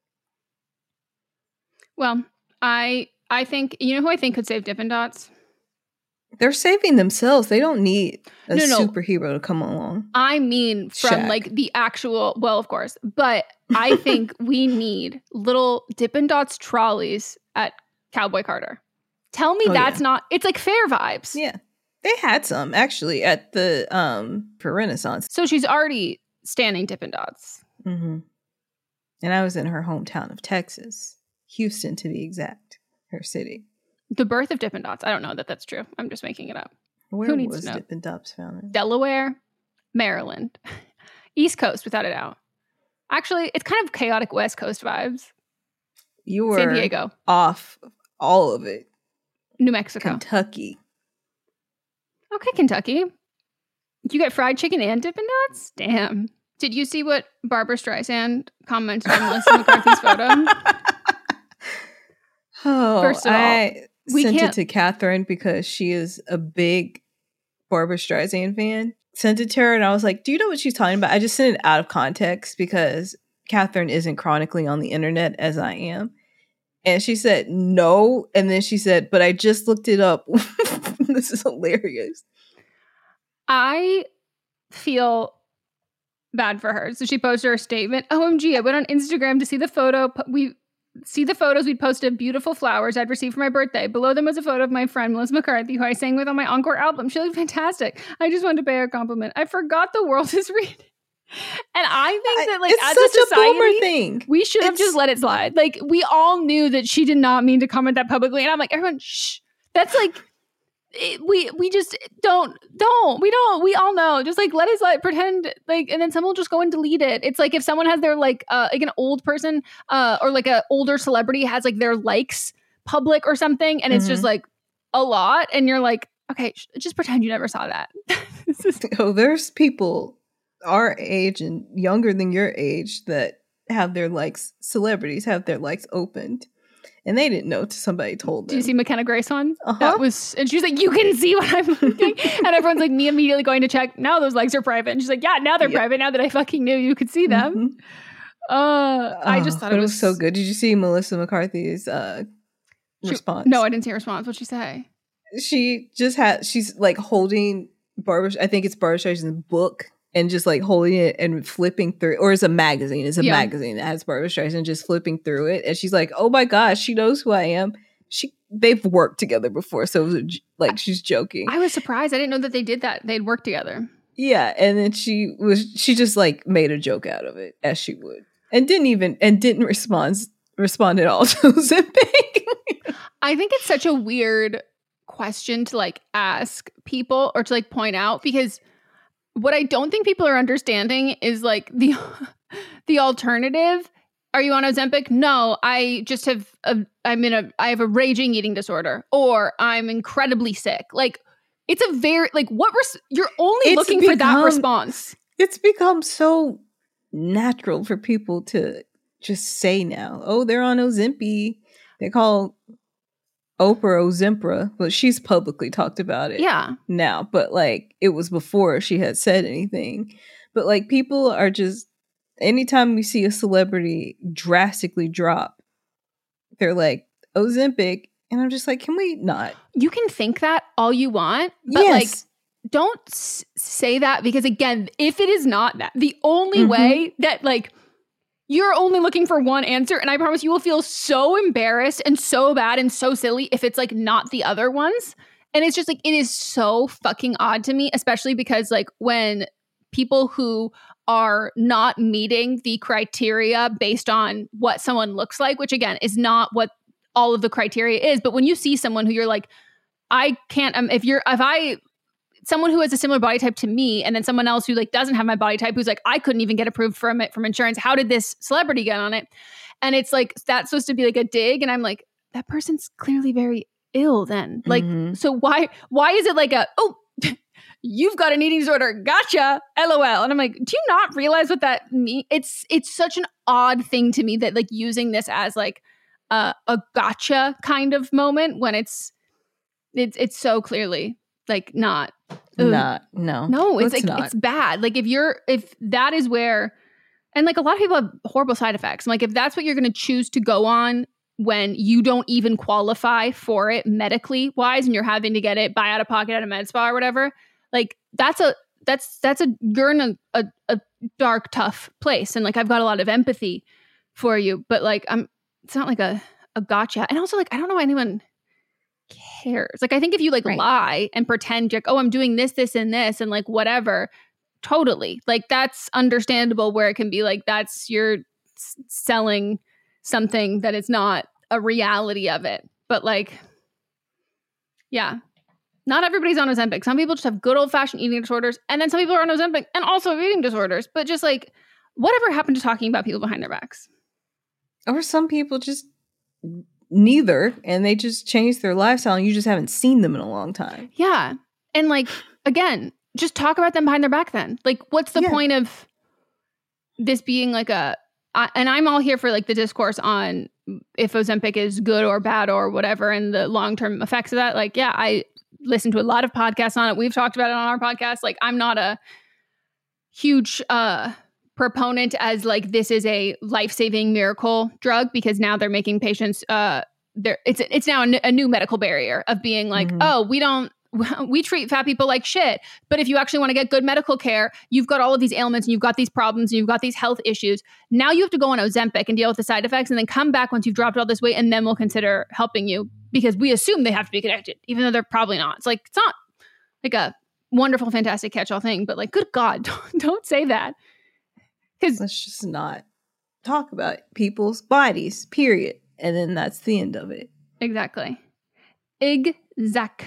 Well, I I think you know who I think could save Dippin' Dots. They're saving themselves. They don't need a No, no. superhero to come along. I mean, from Shaq. like the actual. Well, of course, but I think we need little Dippin' Dots trolleys at Cowboy Carter. Tell me Oh, that's yeah. not. It's like fair vibes. Yeah, they had some actually at the um for Renaissance. So she's already standing Dippin' Dots. Mm-hmm. And I was in her hometown of Texas, Houston to be exact, her city. The birth of Dippin' Dots. I don't know that that's true. I'm just making it up. Where Who needs was to know? Dippin' Dots founded? Delaware, Maryland, East Coast, without a doubt. Actually, it's kind of chaotic West Coast vibes. You were San Diego, off all of it. New Mexico. Kentucky. Okay, Kentucky. You get fried chicken and Dippin' Dots? Damn. Did you see what Barbara Streisand commented on Melissa McCarthy's photo? Oh, First of all, I we sent it can't- to Catherine because she is a big Barbara Streisand fan. Sent it to her and I was like, do you know what she's talking about? I just sent it out of context because Catherine isn't chronically on the internet as I am. And she said, no. And then she said, but I just looked it up. This is hilarious. I feel bad for her. So she posted her statement. O M G, I went on Instagram to see the photo. Po- We see the photos we'd posted beautiful flowers I'd received for my birthday. Below them was a photo of my friend Melissa McCarthy, who I sang with on my Encore album. She looked fantastic. I just wanted to pay her a compliment. I forgot the world is reading. And I think that, like, It's as such a a society, boomer thing. we should have It's- just let it slide. Like, we all knew that she did not mean to comment that publicly. And I'm like, everyone, shh. That's like, it, we we just don't, don't, we don't, we all know. Just like, let us like pretend, like, and then someone will just go and delete it. It's like if someone has their, like, uh, like an old person uh, or like a older celebrity has like their likes public or something. And it's just Mhm. like a lot. And you're like, okay, sh- just pretend you never saw that. This is- Oh, there's people our age and younger than your age that have their likes, celebrities have their likes opened. And they didn't know till somebody told Do them. you see McKenna Grace one? Uh-huh. That was, and she's like, you can see what I'm looking. And everyone's like, me immediately going to check. Now those likes are private. And she's like, yeah, now they're Yeah. private. Now that I fucking knew you could see them. Mhm. Uh, I just Oh, thought but it was, so good. Did you see Melissa McCarthy's uh, She- response? No, I didn't see a response. What'd she say? She just had. She's like holding Barbara. I think it's Barbara Streisand's book, and just like holding it and flipping through, or it's a magazine. It's a Yeah. magazine that has Barbara Streisand just flipping through it, and she's like, "Oh my gosh, she knows who I am." She they've worked together before, so it was a j- like she's joking. I was surprised. I didn't know that they did that. They'd worked together. Yeah, and then she was she just like made a joke out of it as she would, and didn't even and didn't respond respond at all to Ozempic. I think it's such a weird question to like ask people or to like point out, because what I don't think people are understanding is like the the alternative. Are you on Ozempic? No, I just have a, I'm in a I have a raging eating disorder, or I'm incredibly sick. Like, it's a very like what res- you're only It's looking for that become- response. It's become so natural for people to just say now, oh, they're on Ozempic. They call Oprah Ozempra, but she's publicly talked about it Yeah. now. But like it was before she had said anything. But like people are just, anytime we see a celebrity drastically drop, they're like Ozempic, and I'm just like, can we not? You can think that all you want, but Yes. like don't s- say that, because again, if it is not that, the only Mhm. way that like you're only looking for one answer, and I promise you will feel so embarrassed and so bad and so silly if it's like not the other ones. And it's just like, it is so fucking odd to me, especially because like when people who are not meeting the criteria based on what someone looks like, which again is not what all of the criteria is. But when you see someone who you're like, I can't, um, if you're, if I, someone who has a similar body type to me, and then someone else who like doesn't have my body type, who's like, I couldn't even get approved from it from insurance. How did this celebrity get on it? And it's like, that's supposed to be like a dig. And I'm like, that person's clearly very ill then. Like, mm-hmm. so why, why is it like a, oh, you've got an eating disorder. Gotcha. LOL. And I'm like, do you not realize what that means? It's, it's such an odd thing to me that like using this as like uh, a gotcha kind of moment when it's, it's, it's so clearly like not, ugh. not, no, no, it's like, not. It's bad. Like if you're, if that is where, and like a lot of people have horrible side effects. I'm like, if that's what you're going to choose to go on when you don't even qualify for it medically wise, and you're having to get it buy out of pocket at a med spa or whatever, like that's a, that's, that's a, you're in a, a, a dark, tough place. And like, I've got a lot of empathy for you, but like, I'm, it's not like a, a gotcha. And also like, I don't know why anyone cares. Like, I think if you like right. lie and pretend like, oh, I'm doing this, this, and this, and like whatever, totally. Like that's understandable where it can be like, that's you're s- selling something that is not a reality of it. But like, yeah, not everybody's on Ozempic. Some people just have good old fashioned eating disorders. And then some people are on Ozempic and also have eating disorders. But just like, whatever happened to talking about people behind their backs? Or some people just neither, and they just changed their lifestyle and you just haven't seen them in a long time. Yeah. And like, again, just talk about them behind their back then. Like, what's the yeah. point of this being like a, I, and I'm all here for like the discourse on if Ozempic is good or bad or whatever and the long-term effects of that. Like, yeah, I listen to a lot of podcasts on it. We've talked about it on our podcast. Like, I'm not a huge uh, proponent as like, this is a life-saving miracle drug, because now they're making patients, uh, there it's, it's now a, n- a new medical barrier of being like, mm-hmm. oh, we don't, we treat fat people like shit. But if you actually want to get good medical care, you've got all of these ailments and you've got these problems and you've got these health issues. Now you have to go on Ozempic and deal with the side effects and then come back once you've dropped all this weight, and then we'll consider helping you, because we assume they have to be connected, even though they're probably not. It's like, it's not like a wonderful, fantastic catch-all thing, but like, good God, don't, don't say that. Because let's just not talk about people's bodies, period. And then that's the end of it. Exactly. Exactly.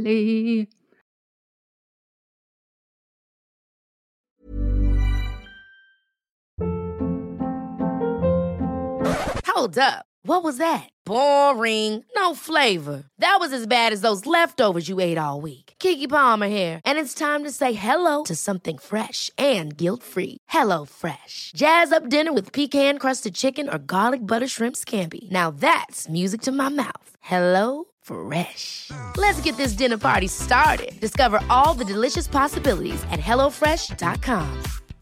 Hold up. What was that? Boring. No flavor. That was as bad as those leftovers you ate all week. Keke Palmer here. And it's time to say hello to something fresh and guilt-free. Hello Fresh. Jazz up dinner with pecan-crusted chicken or garlic butter shrimp scampi. Now that's music to my mouth. Hello Fresh. Let's get this dinner party started. Discover all the delicious possibilities at hello fresh dot com.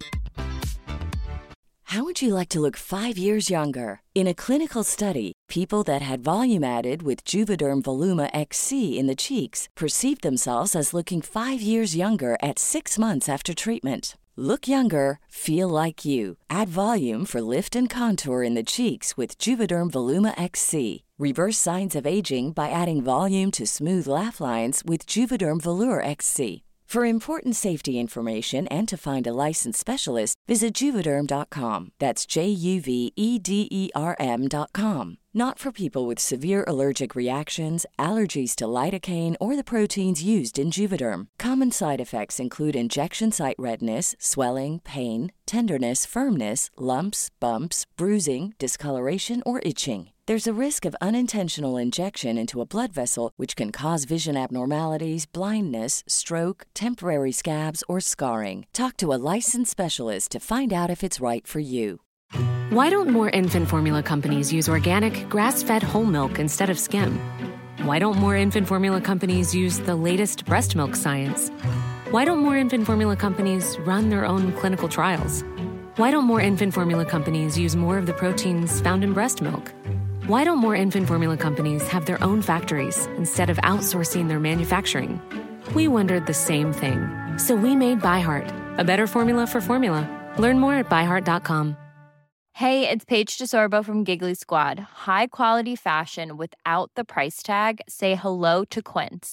How would you like to look five years younger? In a clinical study, people that had volume added with Juvederm Voluma X C in the cheeks perceived themselves as looking five years younger at six months after treatment. Look younger, feel like you. Add volume for lift and contour in the cheeks with Juvederm Voluma X C. Reverse signs of aging by adding volume to smooth laugh lines with Juvederm Volure X C. For important safety information and to find a licensed specialist, visit Juvederm dot com. That's J U V E D E R M dot com. Not for people with severe allergic reactions, allergies to lidocaine, or the proteins used in Juvederm. Common side effects include injection site redness, swelling, pain, tenderness, firmness, lumps, bumps, bruising, discoloration, or itching. There's a risk of unintentional injection into a blood vessel, which can cause vision abnormalities, blindness, stroke, temporary scabs, or scarring. Talk to a licensed specialist to find out if it's right for you. Why don't more infant formula companies use organic, grass-fed whole milk instead of skim? Why don't more infant formula companies use the latest breast milk science? Why don't more infant formula companies run their own clinical trials? Why don't more infant formula companies use more of the proteins found in breast milk? Why don't more infant formula companies have their own factories instead of outsourcing their manufacturing? We wondered the same thing. So we made ByHeart, a better formula for formula. Learn more at by heart dot com. Hey, it's Paige DeSorbo from Giggly Squad. High quality fashion without the price tag. Say hello to Quince.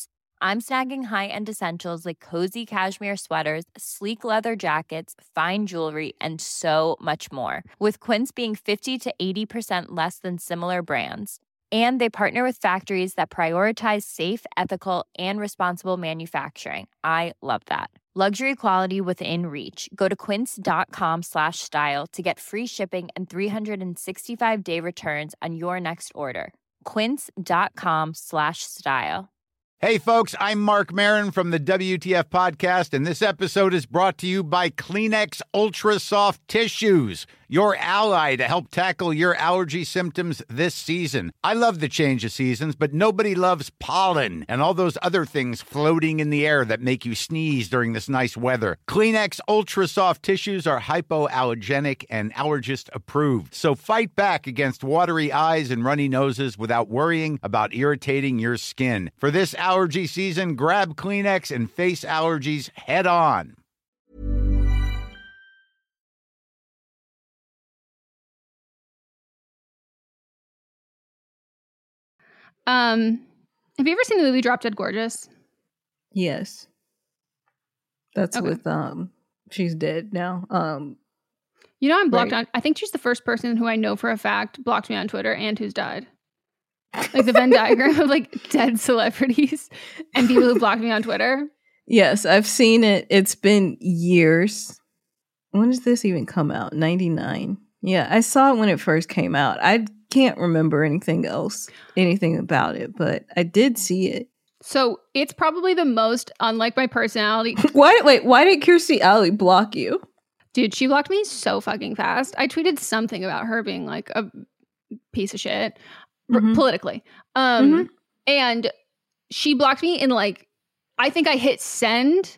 I'm snagging high-end essentials like cozy cashmere sweaters, sleek leather jackets, fine jewelry, and so much more. With Quince being fifty to eighty percent less than similar brands. And they partner with factories that prioritize safe, ethical, and responsible manufacturing. I love that. Luxury quality within reach. Go to quince.com slash style to get free shipping and three sixty-five day returns on your next order. Quince.com slash style. Hey, folks, I'm Mark Maron from the W T F Podcast, and this episode is brought to you by Kleenex Ultra Soft Tissues, your ally to help tackle your allergy symptoms this season. I love the change of seasons, but nobody loves pollen and all those other things floating in the air that make you sneeze during this nice weather. Kleenex Ultra Soft Tissues are hypoallergenic and allergist approved, so fight back against watery eyes and runny noses without worrying about irritating your skin. For this allergy season, grab Kleenex and face allergies head on. Um, have you ever seen the movie Drop Dead Gorgeous? Yes. That's Okay. with, um, she's dead now. Um, You know, I'm blocked Right. on. I think she's the first person who I know for a fact blocked me on Twitter and who's died. Like the Venn diagram of like dead celebrities and people who blocked me on Twitter. yes, I've seen it. It's been years. When does this even come out? ninety-nine. Yeah, I saw it when it first came out. I can't remember anything else, anything about it, but I did see it. So it's probably the most unlike my personality. Why? Wait, why did Kirstie Alley block you? Dude, she blocked me so fucking fast. I tweeted something about her being like a piece of shit r- Mhm. politically. Um, Mhm. And she blocked me in like, I think I hit send.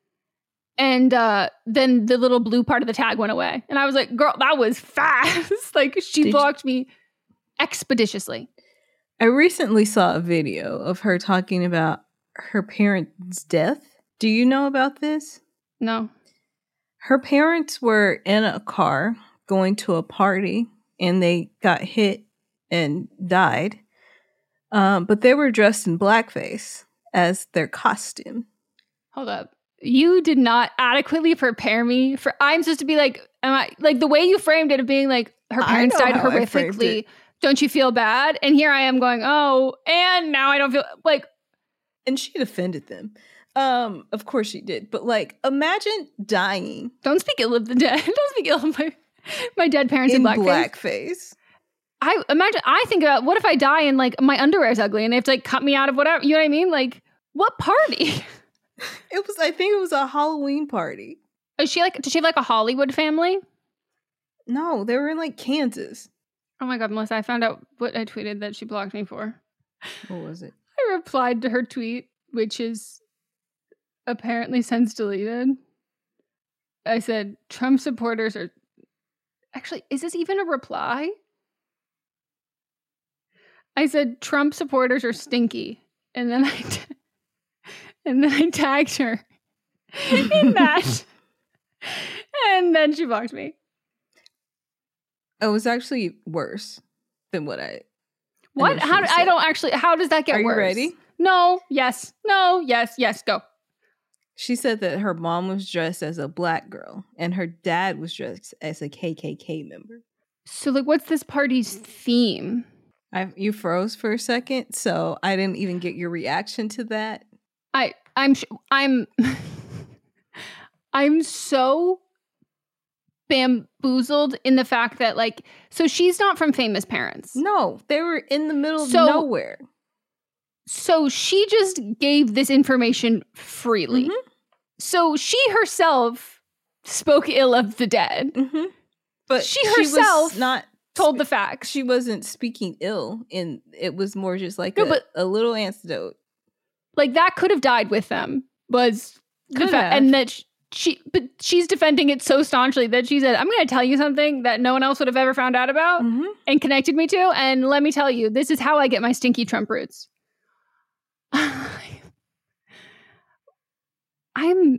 And uh, then the little blue part of the tag went away. And I was like, girl, that was fast. Like she Did you- blocked me expeditiously. I recently saw a video of her talking about her parents' death. Do you know about this? No. Her parents were in a car going to a party and they got hit and died. Um, but they were dressed in blackface as their costume. Hold up. You did not adequately prepare me for. I'm supposed to be like, am I like the way you framed it of being like her I parents know died how I framed horrifically. it. Don't you feel bad? And here I am going, oh, and now I don't feel like. And she defended them. Um, of course she did. But like, imagine dying Don't speak ill of the dead. Don't speak ill of my my dead parents in, in blackface. blackface. I imagine. I think about what if I die and like my underwear is ugly and they have to like cut me out of whatever. You know what I mean? Like what party? It was, I think it was a Halloween party. Is she like? Does she have like a Hollywood family? No, they were in like Kansas. Oh my god, Melissa! I found out what I tweeted that she blocked me for. What was it? I replied to her tweet, which is apparently since deleted. I said, Trump supporters are... Actually, is this even a reply? I said, Trump supporters are stinky. And then I, t- and then I tagged her in that. And then she blocked me. It was actually worse than what I... What? How? initially I said. don't actually... How does that get Are you worse? ready? No. Yes. No. Yes. Yes. Go. She said that her mom was dressed as a black girl and her dad was dressed as a K K K member. So, like, what's this party's theme? I, you froze for a second, so I didn't even get your reaction to that. I I'm sh- I'm I'm so bamboozled in the fact that like so she's not from famous parents. No, they were in the middle So- of nowhere. So she just gave this information freely. Mhm. So she herself spoke ill of the dead. Mm-hmm. But She herself was not Told the facts. she wasn't speaking ill, and it was more just like No, a, but- a little antidote. Like that could have died with them. Was Could the fa- have. and that sh- she but she's defending it so staunchly that she said, I'm going to tell you something that no one else would have ever found out about Mhm. and connected me to. And let me tell you, this is how I get my stinky Trump roots. I'm,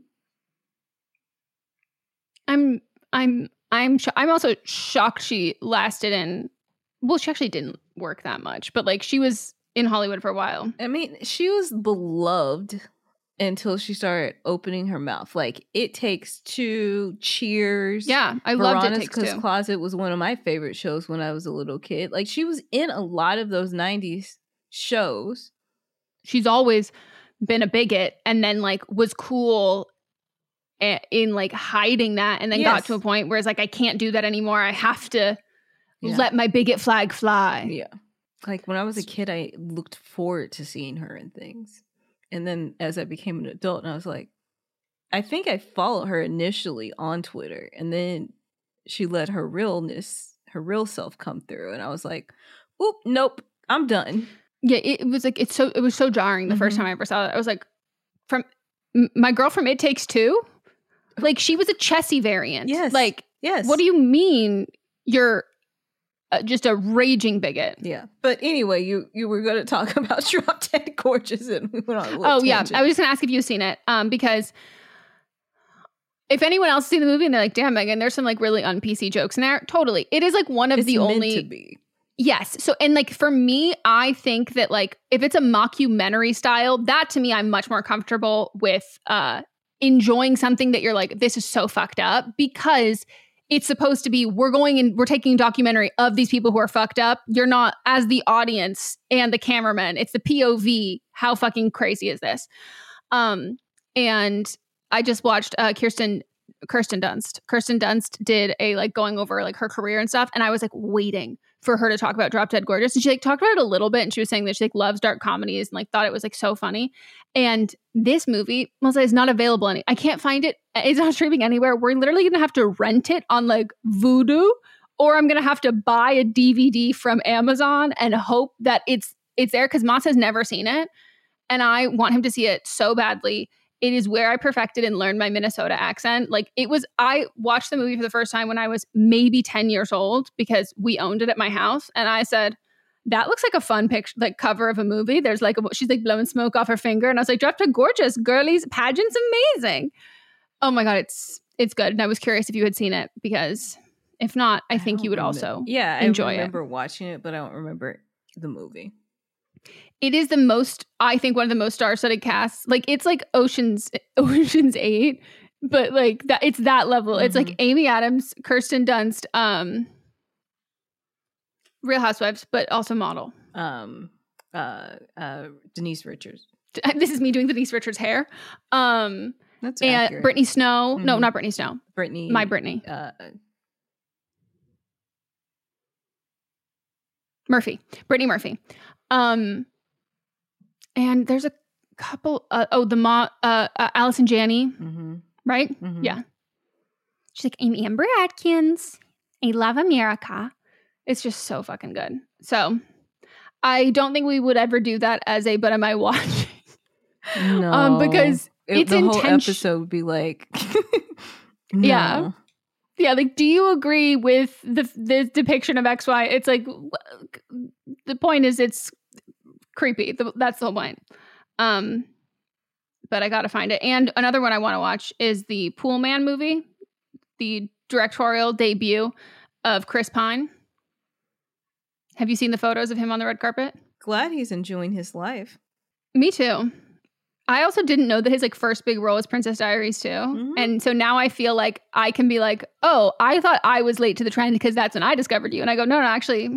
I'm, I'm, I'm, sho- I'm also shocked she lasted in, well, she actually didn't work that much, but like she was in Hollywood for a while. I mean, she was beloved until she started opening her mouth. Like, It Takes Two, Cheers. Yeah, I loved It Takes Two. Closet was one of my favorite shows when I was a little kid. Like, she was in a lot of those nineties shows. She's always been a bigot and then, like, was cool a- in, like, hiding that and then Yes. got to a point where it's like, I can't do that anymore. I have to Yeah. let my bigot flag fly. Yeah. Like, when I was a kid, I looked forward to seeing her in things. And then as I became an adult, and I was like, I think I followed her initially on Twitter. And then she let her realness, her real self come through. And I was like, oop, nope, I'm done. Yeah, it, it was like, it's so, it was so jarring the Mhm. first time I ever saw it. I was like, from m- my girl from It Takes Two, like, she was a Chessie variant. Yes. Like, Yes. what do you mean you're uh, just a raging bigot? Yeah. But anyway, you you were going to talk about Drop Dead Gorgeous, and we went on a little Oh, yeah. tangent. I was just going to ask if you've seen it, um, because if anyone else has seen the movie and they're like, damn, Megan, there's some, like, really un-P C jokes in there. Totally. It is, like, one of It's the meant only... to be. Yes. So, and like for me, I think that like if it's a mockumentary style, that to me, I'm much more comfortable with uh enjoying something that you're like, this is so fucked up, because it's supposed to be, we're going and we're taking a documentary of these people who are fucked up. You're not, as the audience and the cameraman, it's the P O V. How fucking crazy is this? Um, and I just watched uh Kirsten Kirsten Dunst. Kirsten Dunst did a like going over like her career and stuff, and I was like waiting for her to talk about Drop Dead Gorgeous, and she like talked about it a little bit, and she was saying that she like loves dark comedies and like thought it was like so funny. And this movie, Melissa, is not available any. I can't find it. It's not streaming anywhere. We're literally gonna have to rent it on like Vudu, or I'm gonna have to buy a D V D from Amazon and hope that it's it's there, because Moss has never seen it, and I want him to see it so badly. It is where I perfected and learned my Minnesota accent. Like it was, I watched the movie for the first time when I was maybe ten years old because we owned it at my house. And I said, that looks like a fun picture, like cover of a movie. There's like, a, she's like blowing smoke off her finger. And I was like, Drop Dead Gorgeous, girlies, pageant's amazing. Oh my God, it's, it's good. And I was curious if you had seen it, because if not, I, I think you would remember. also yeah, enjoy I remember it. watching it, but I don't remember the movie. It is the most, I think, one of the most star-studded casts. Like it's like Ocean's Ocean's Eight, but like that, it's that level. Mm-hmm. It's like Amy Adams, Kirsten Dunst, um, Real Housewives, but also model. Um, uh, uh, Denise Richards. This is me doing Denise Richards' hair. Um, That's and accurate. Brittany Snow. Mm-hmm. No, not Brittany Snow. Brittany. My Brittany. Uh, Murphy. Brittany Murphy. Um. And there's a couple, uh, oh, the mo, uh, uh, Allison Janney, mm-hmm. right? Mm-hmm. Yeah. She's like, I'm Amber Atkins. I love America. It's just so fucking good. So I don't think we would ever do that as a, but am I watching? No. Um, because it, it's the whole intention- episode would be like, no. Yeah. Yeah, like, do you agree with the the depiction of X Y? It's like, the point is it's creepy. The, that's the whole point. Um, but I gotta find it. And another one I want to watch is the Pool Man movie, the directorial debut of Chris Pine. Have you seen the photos of him on the red carpet? Glad he's enjoying his life. Me too. I also didn't know that his like first big role was Princess Diaries too. Mm-hmm. And so now I feel like I can be like, oh, I thought I was late to the trend because that's when I discovered you. And I go, no, no, actually,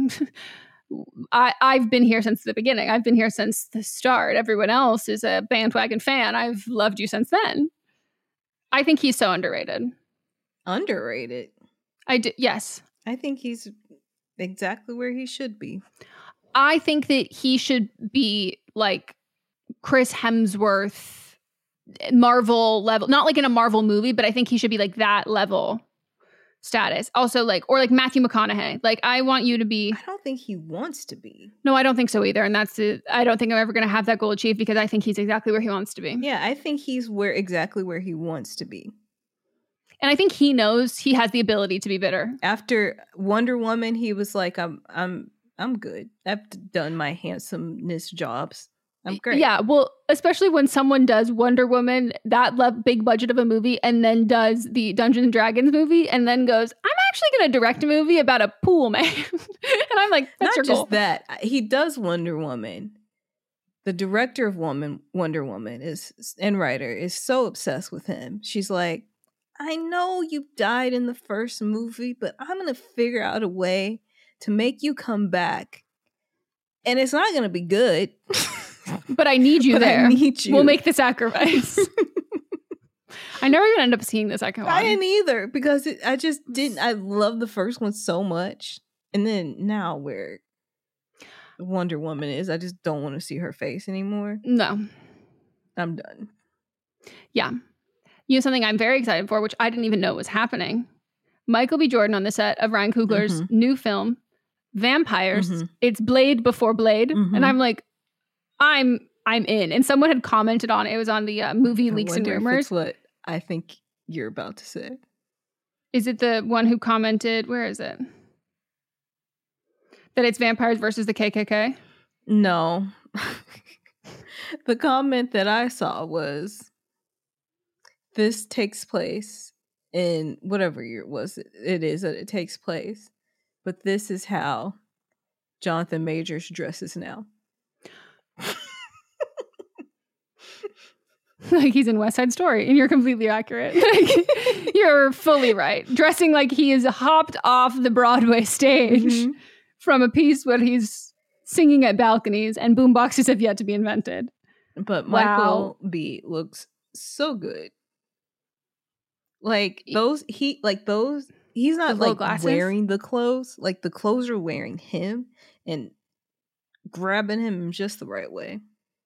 I, I've been here since the beginning. I've been here since the start. Everyone else is a bandwagon fan. I've loved you since then. I think he's so underrated. Underrated? I do, yes. I think he's exactly where he should be. I think that he should be like Chris Hemsworth, Marvel level, not like in a Marvel movie, but I think he should be like that level status. Also like, or like Matthew McConaughey. Like I want you to be. I don't think he wants to be. No, I don't think so either. And that's the, I don't think I'm ever going to have that goal achieved because I think he's exactly where he wants to be. Yeah, I think he's where exactly where he wants to be. And I think he knows he has the ability to be bitter. After Wonder Woman, he was like, I'm, I'm, I'm good. I've done my handsomeness jobs. I'm great. Yeah, well, especially when someone does Wonder Woman, that le- big budget of a movie, and then does the Dungeons and Dragons movie, and then goes, I'm actually going to direct a movie about a pool man. And I'm like, that's Not your just goal. that. He does Wonder Woman, the director of Woman Wonder Woman is and writer is so obsessed with him. She's like, I know you died in the first movie, but I'm gonna figure out a way to make you come back, and it's not gonna be good. But I need you But there. I need you. We'll make the sacrifice. I never even end up seeing the second one. I didn't either because it, I just didn't. I love the first one so much, and then now where Wonder Woman is, I just don't want to see her face anymore. No, I'm done. Yeah, you know something I'm very excited for, which I didn't even know was happening. Michael B. Jordan on the set of Ryan Coogler's Mm-hmm. new film, Vampires. Mhm. It's Blade before Blade, Mhm. and I'm like, I'm I'm in. And someone had commented on it. It was on the uh, movie I Leaks and wonder if Rumors. it's what I think you're about to say. Is it the one who commented? Where is it? That it's vampires versus the K K K? No. The comment that I saw was, this takes place in whatever year it was it is that it takes place, but this is how Jonathan Majors dresses now. Like he's in West Side Story, and you're completely accurate. Like, you're fully right. Dressing like he is hopped off the Broadway stage Mhm. from a piece where he's singing at balconies and boomboxes have yet to be invented. But Wow. Michael B looks so good. Like those he like those he's The not little like glasses? wearing the clothes. Like the clothes are wearing him and grabbing him just the right way.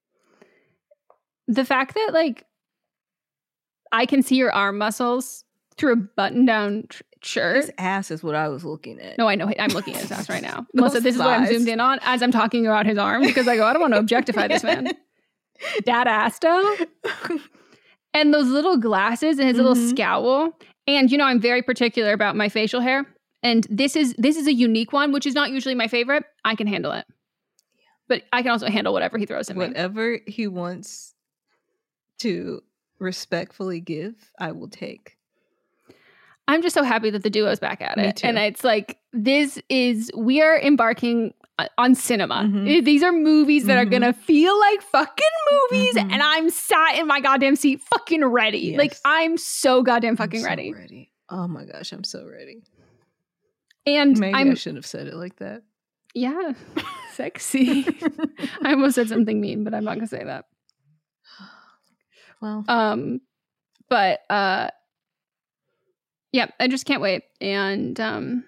The fact that like I can see your arm muscles through a button-down tr- shirt. His ass is what I was looking at. No, I know. I'm looking at his ass right now. Those Melissa, this is what I'm thighs. zoomed in on as I'm talking about his arm because I go, I don't want to objectify this man. Dad Asto. And those little glasses and his little Mhm. scowl. And you know, I'm very particular about my facial hair. And this is this is a unique one, which is not usually my favorite. I can handle it. But I can also handle whatever he throws at me. Whatever he wants to respectfully give, I will take. I'm just so happy that the duo's back at Me it. too. And it's like, this is, we are embarking uh, on cinema. Mhm. Uh, These are movies that are Mhm. going to feel like fucking movies. Mhm. And I'm sat in my goddamn seat fucking ready. Yes. Like, I'm so goddamn fucking I'm so ready. ready. Oh my gosh, I'm so ready. And Maybe I'm, I shouldn't have said it like that. yeah, sexy. I almost said something mean, but I'm not going to say that. Well, Um, but uh, yeah, I just can't wait. And um,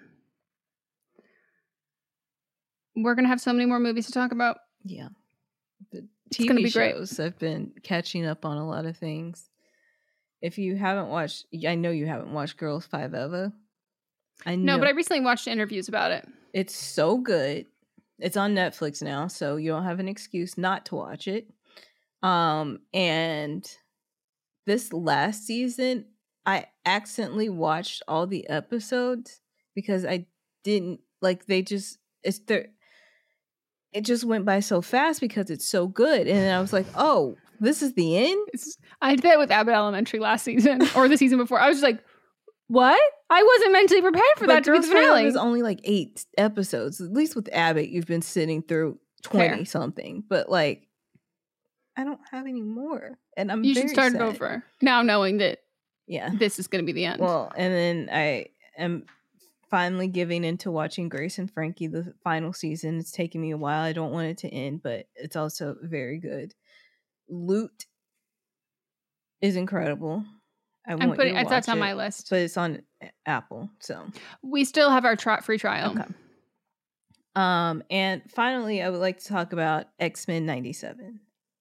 we're gonna have so many more movies to talk about. yeah. The It's T gonna V be great. shows, I've been catching up on a lot of things. If you haven't watched, I know you haven't watched Girls Five Eva. I know No, but I recently watched interviews about it. it's so good. It's on Netflix now, so you don't have an excuse not to watch it. Um, and this last season, I accidentally watched all the episodes because I didn't like they just it's there it just went by so fast because it's so good. And then I was like, oh, this is the end? It's, I did that with Abbott Elementary last season or the season before. I was just like, what? I wasn't mentally prepared for that to be the finale. Is only like eight episodes. At least with Abbott, you've been sitting through twenty Fair. something. But like, I don't have any more, and I'm You very should start sad. it over now, knowing that Yeah. this is going to be the end. Well, and then I am finally giving into watching Grace and Frankie the final season. It's taking me a while. I don't want it to end, but it's also very good. Loot is incredible. I I'm want putting you to it's that's watch on it, my list. but it's on Apple. So We still have our tri- free trial. okay. Um, and finally, I would like to talk about X-Men ninety-seven.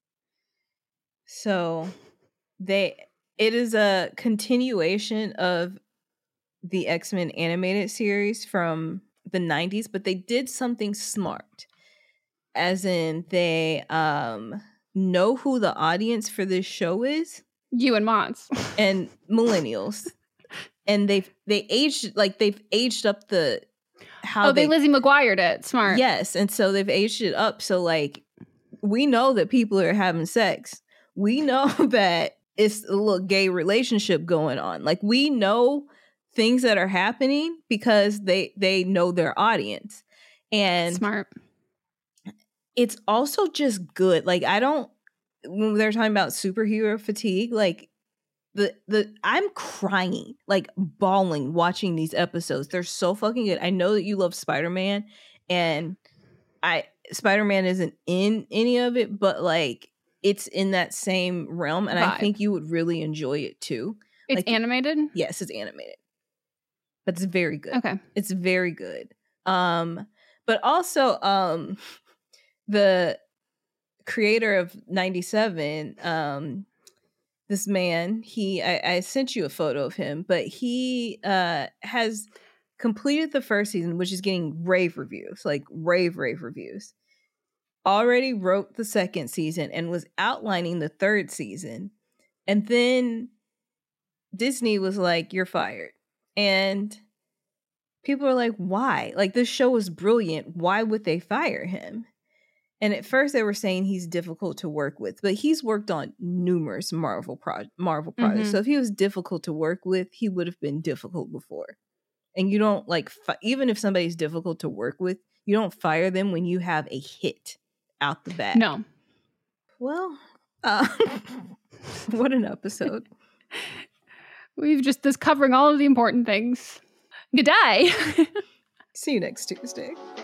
So they it is a continuation of the X-Men animated series from the nineties, but they did something smart. As in they um know who the audience for this show is. You and Mods. And millennials. And they've they aged like they've aged up the how oh, they, Lizzie McGuire'd it. Smart. Yes, and so they've aged it up. So like we know that people are having sex. We know that it's a little gay relationship going on. Like we know things that are happening because they they know their audience. And Smart. it's also just good. Like, I don't, when they're talking about superhero fatigue, like, the the I'm crying, like bawling watching these episodes. They're so fucking good. I know that you love Spider-Man, and I Spider-Man isn't in any of it, but like it's in that same realm, and Vibe. I think you would really enjoy it too. It's like, animated? Yes, it's animated. But it's very good. Okay. It's very good. Um, but also um the creator of ninety-seven, um this man, he I, I sent you a photo of him, but he uh has completed the first season, which is getting rave reviews, like rave rave reviews. Already wrote the second season and was outlining the third season, and then Disney was like, "You're fired." And people are like, "Why? Like, this show is brilliant. Why would they fire him?" And at first they were saying he's difficult to work with, but he's worked on numerous Marvel pro- Marvel projects. Mm-hmm. So if he was difficult to work with, he would have been difficult before. And you don't like, fi- even if somebody's difficult to work with, you don't fire them when you have a hit out the bat. No. Well, uh, what an episode. We've just this covering all of the important things. Good day. See you next Tuesday.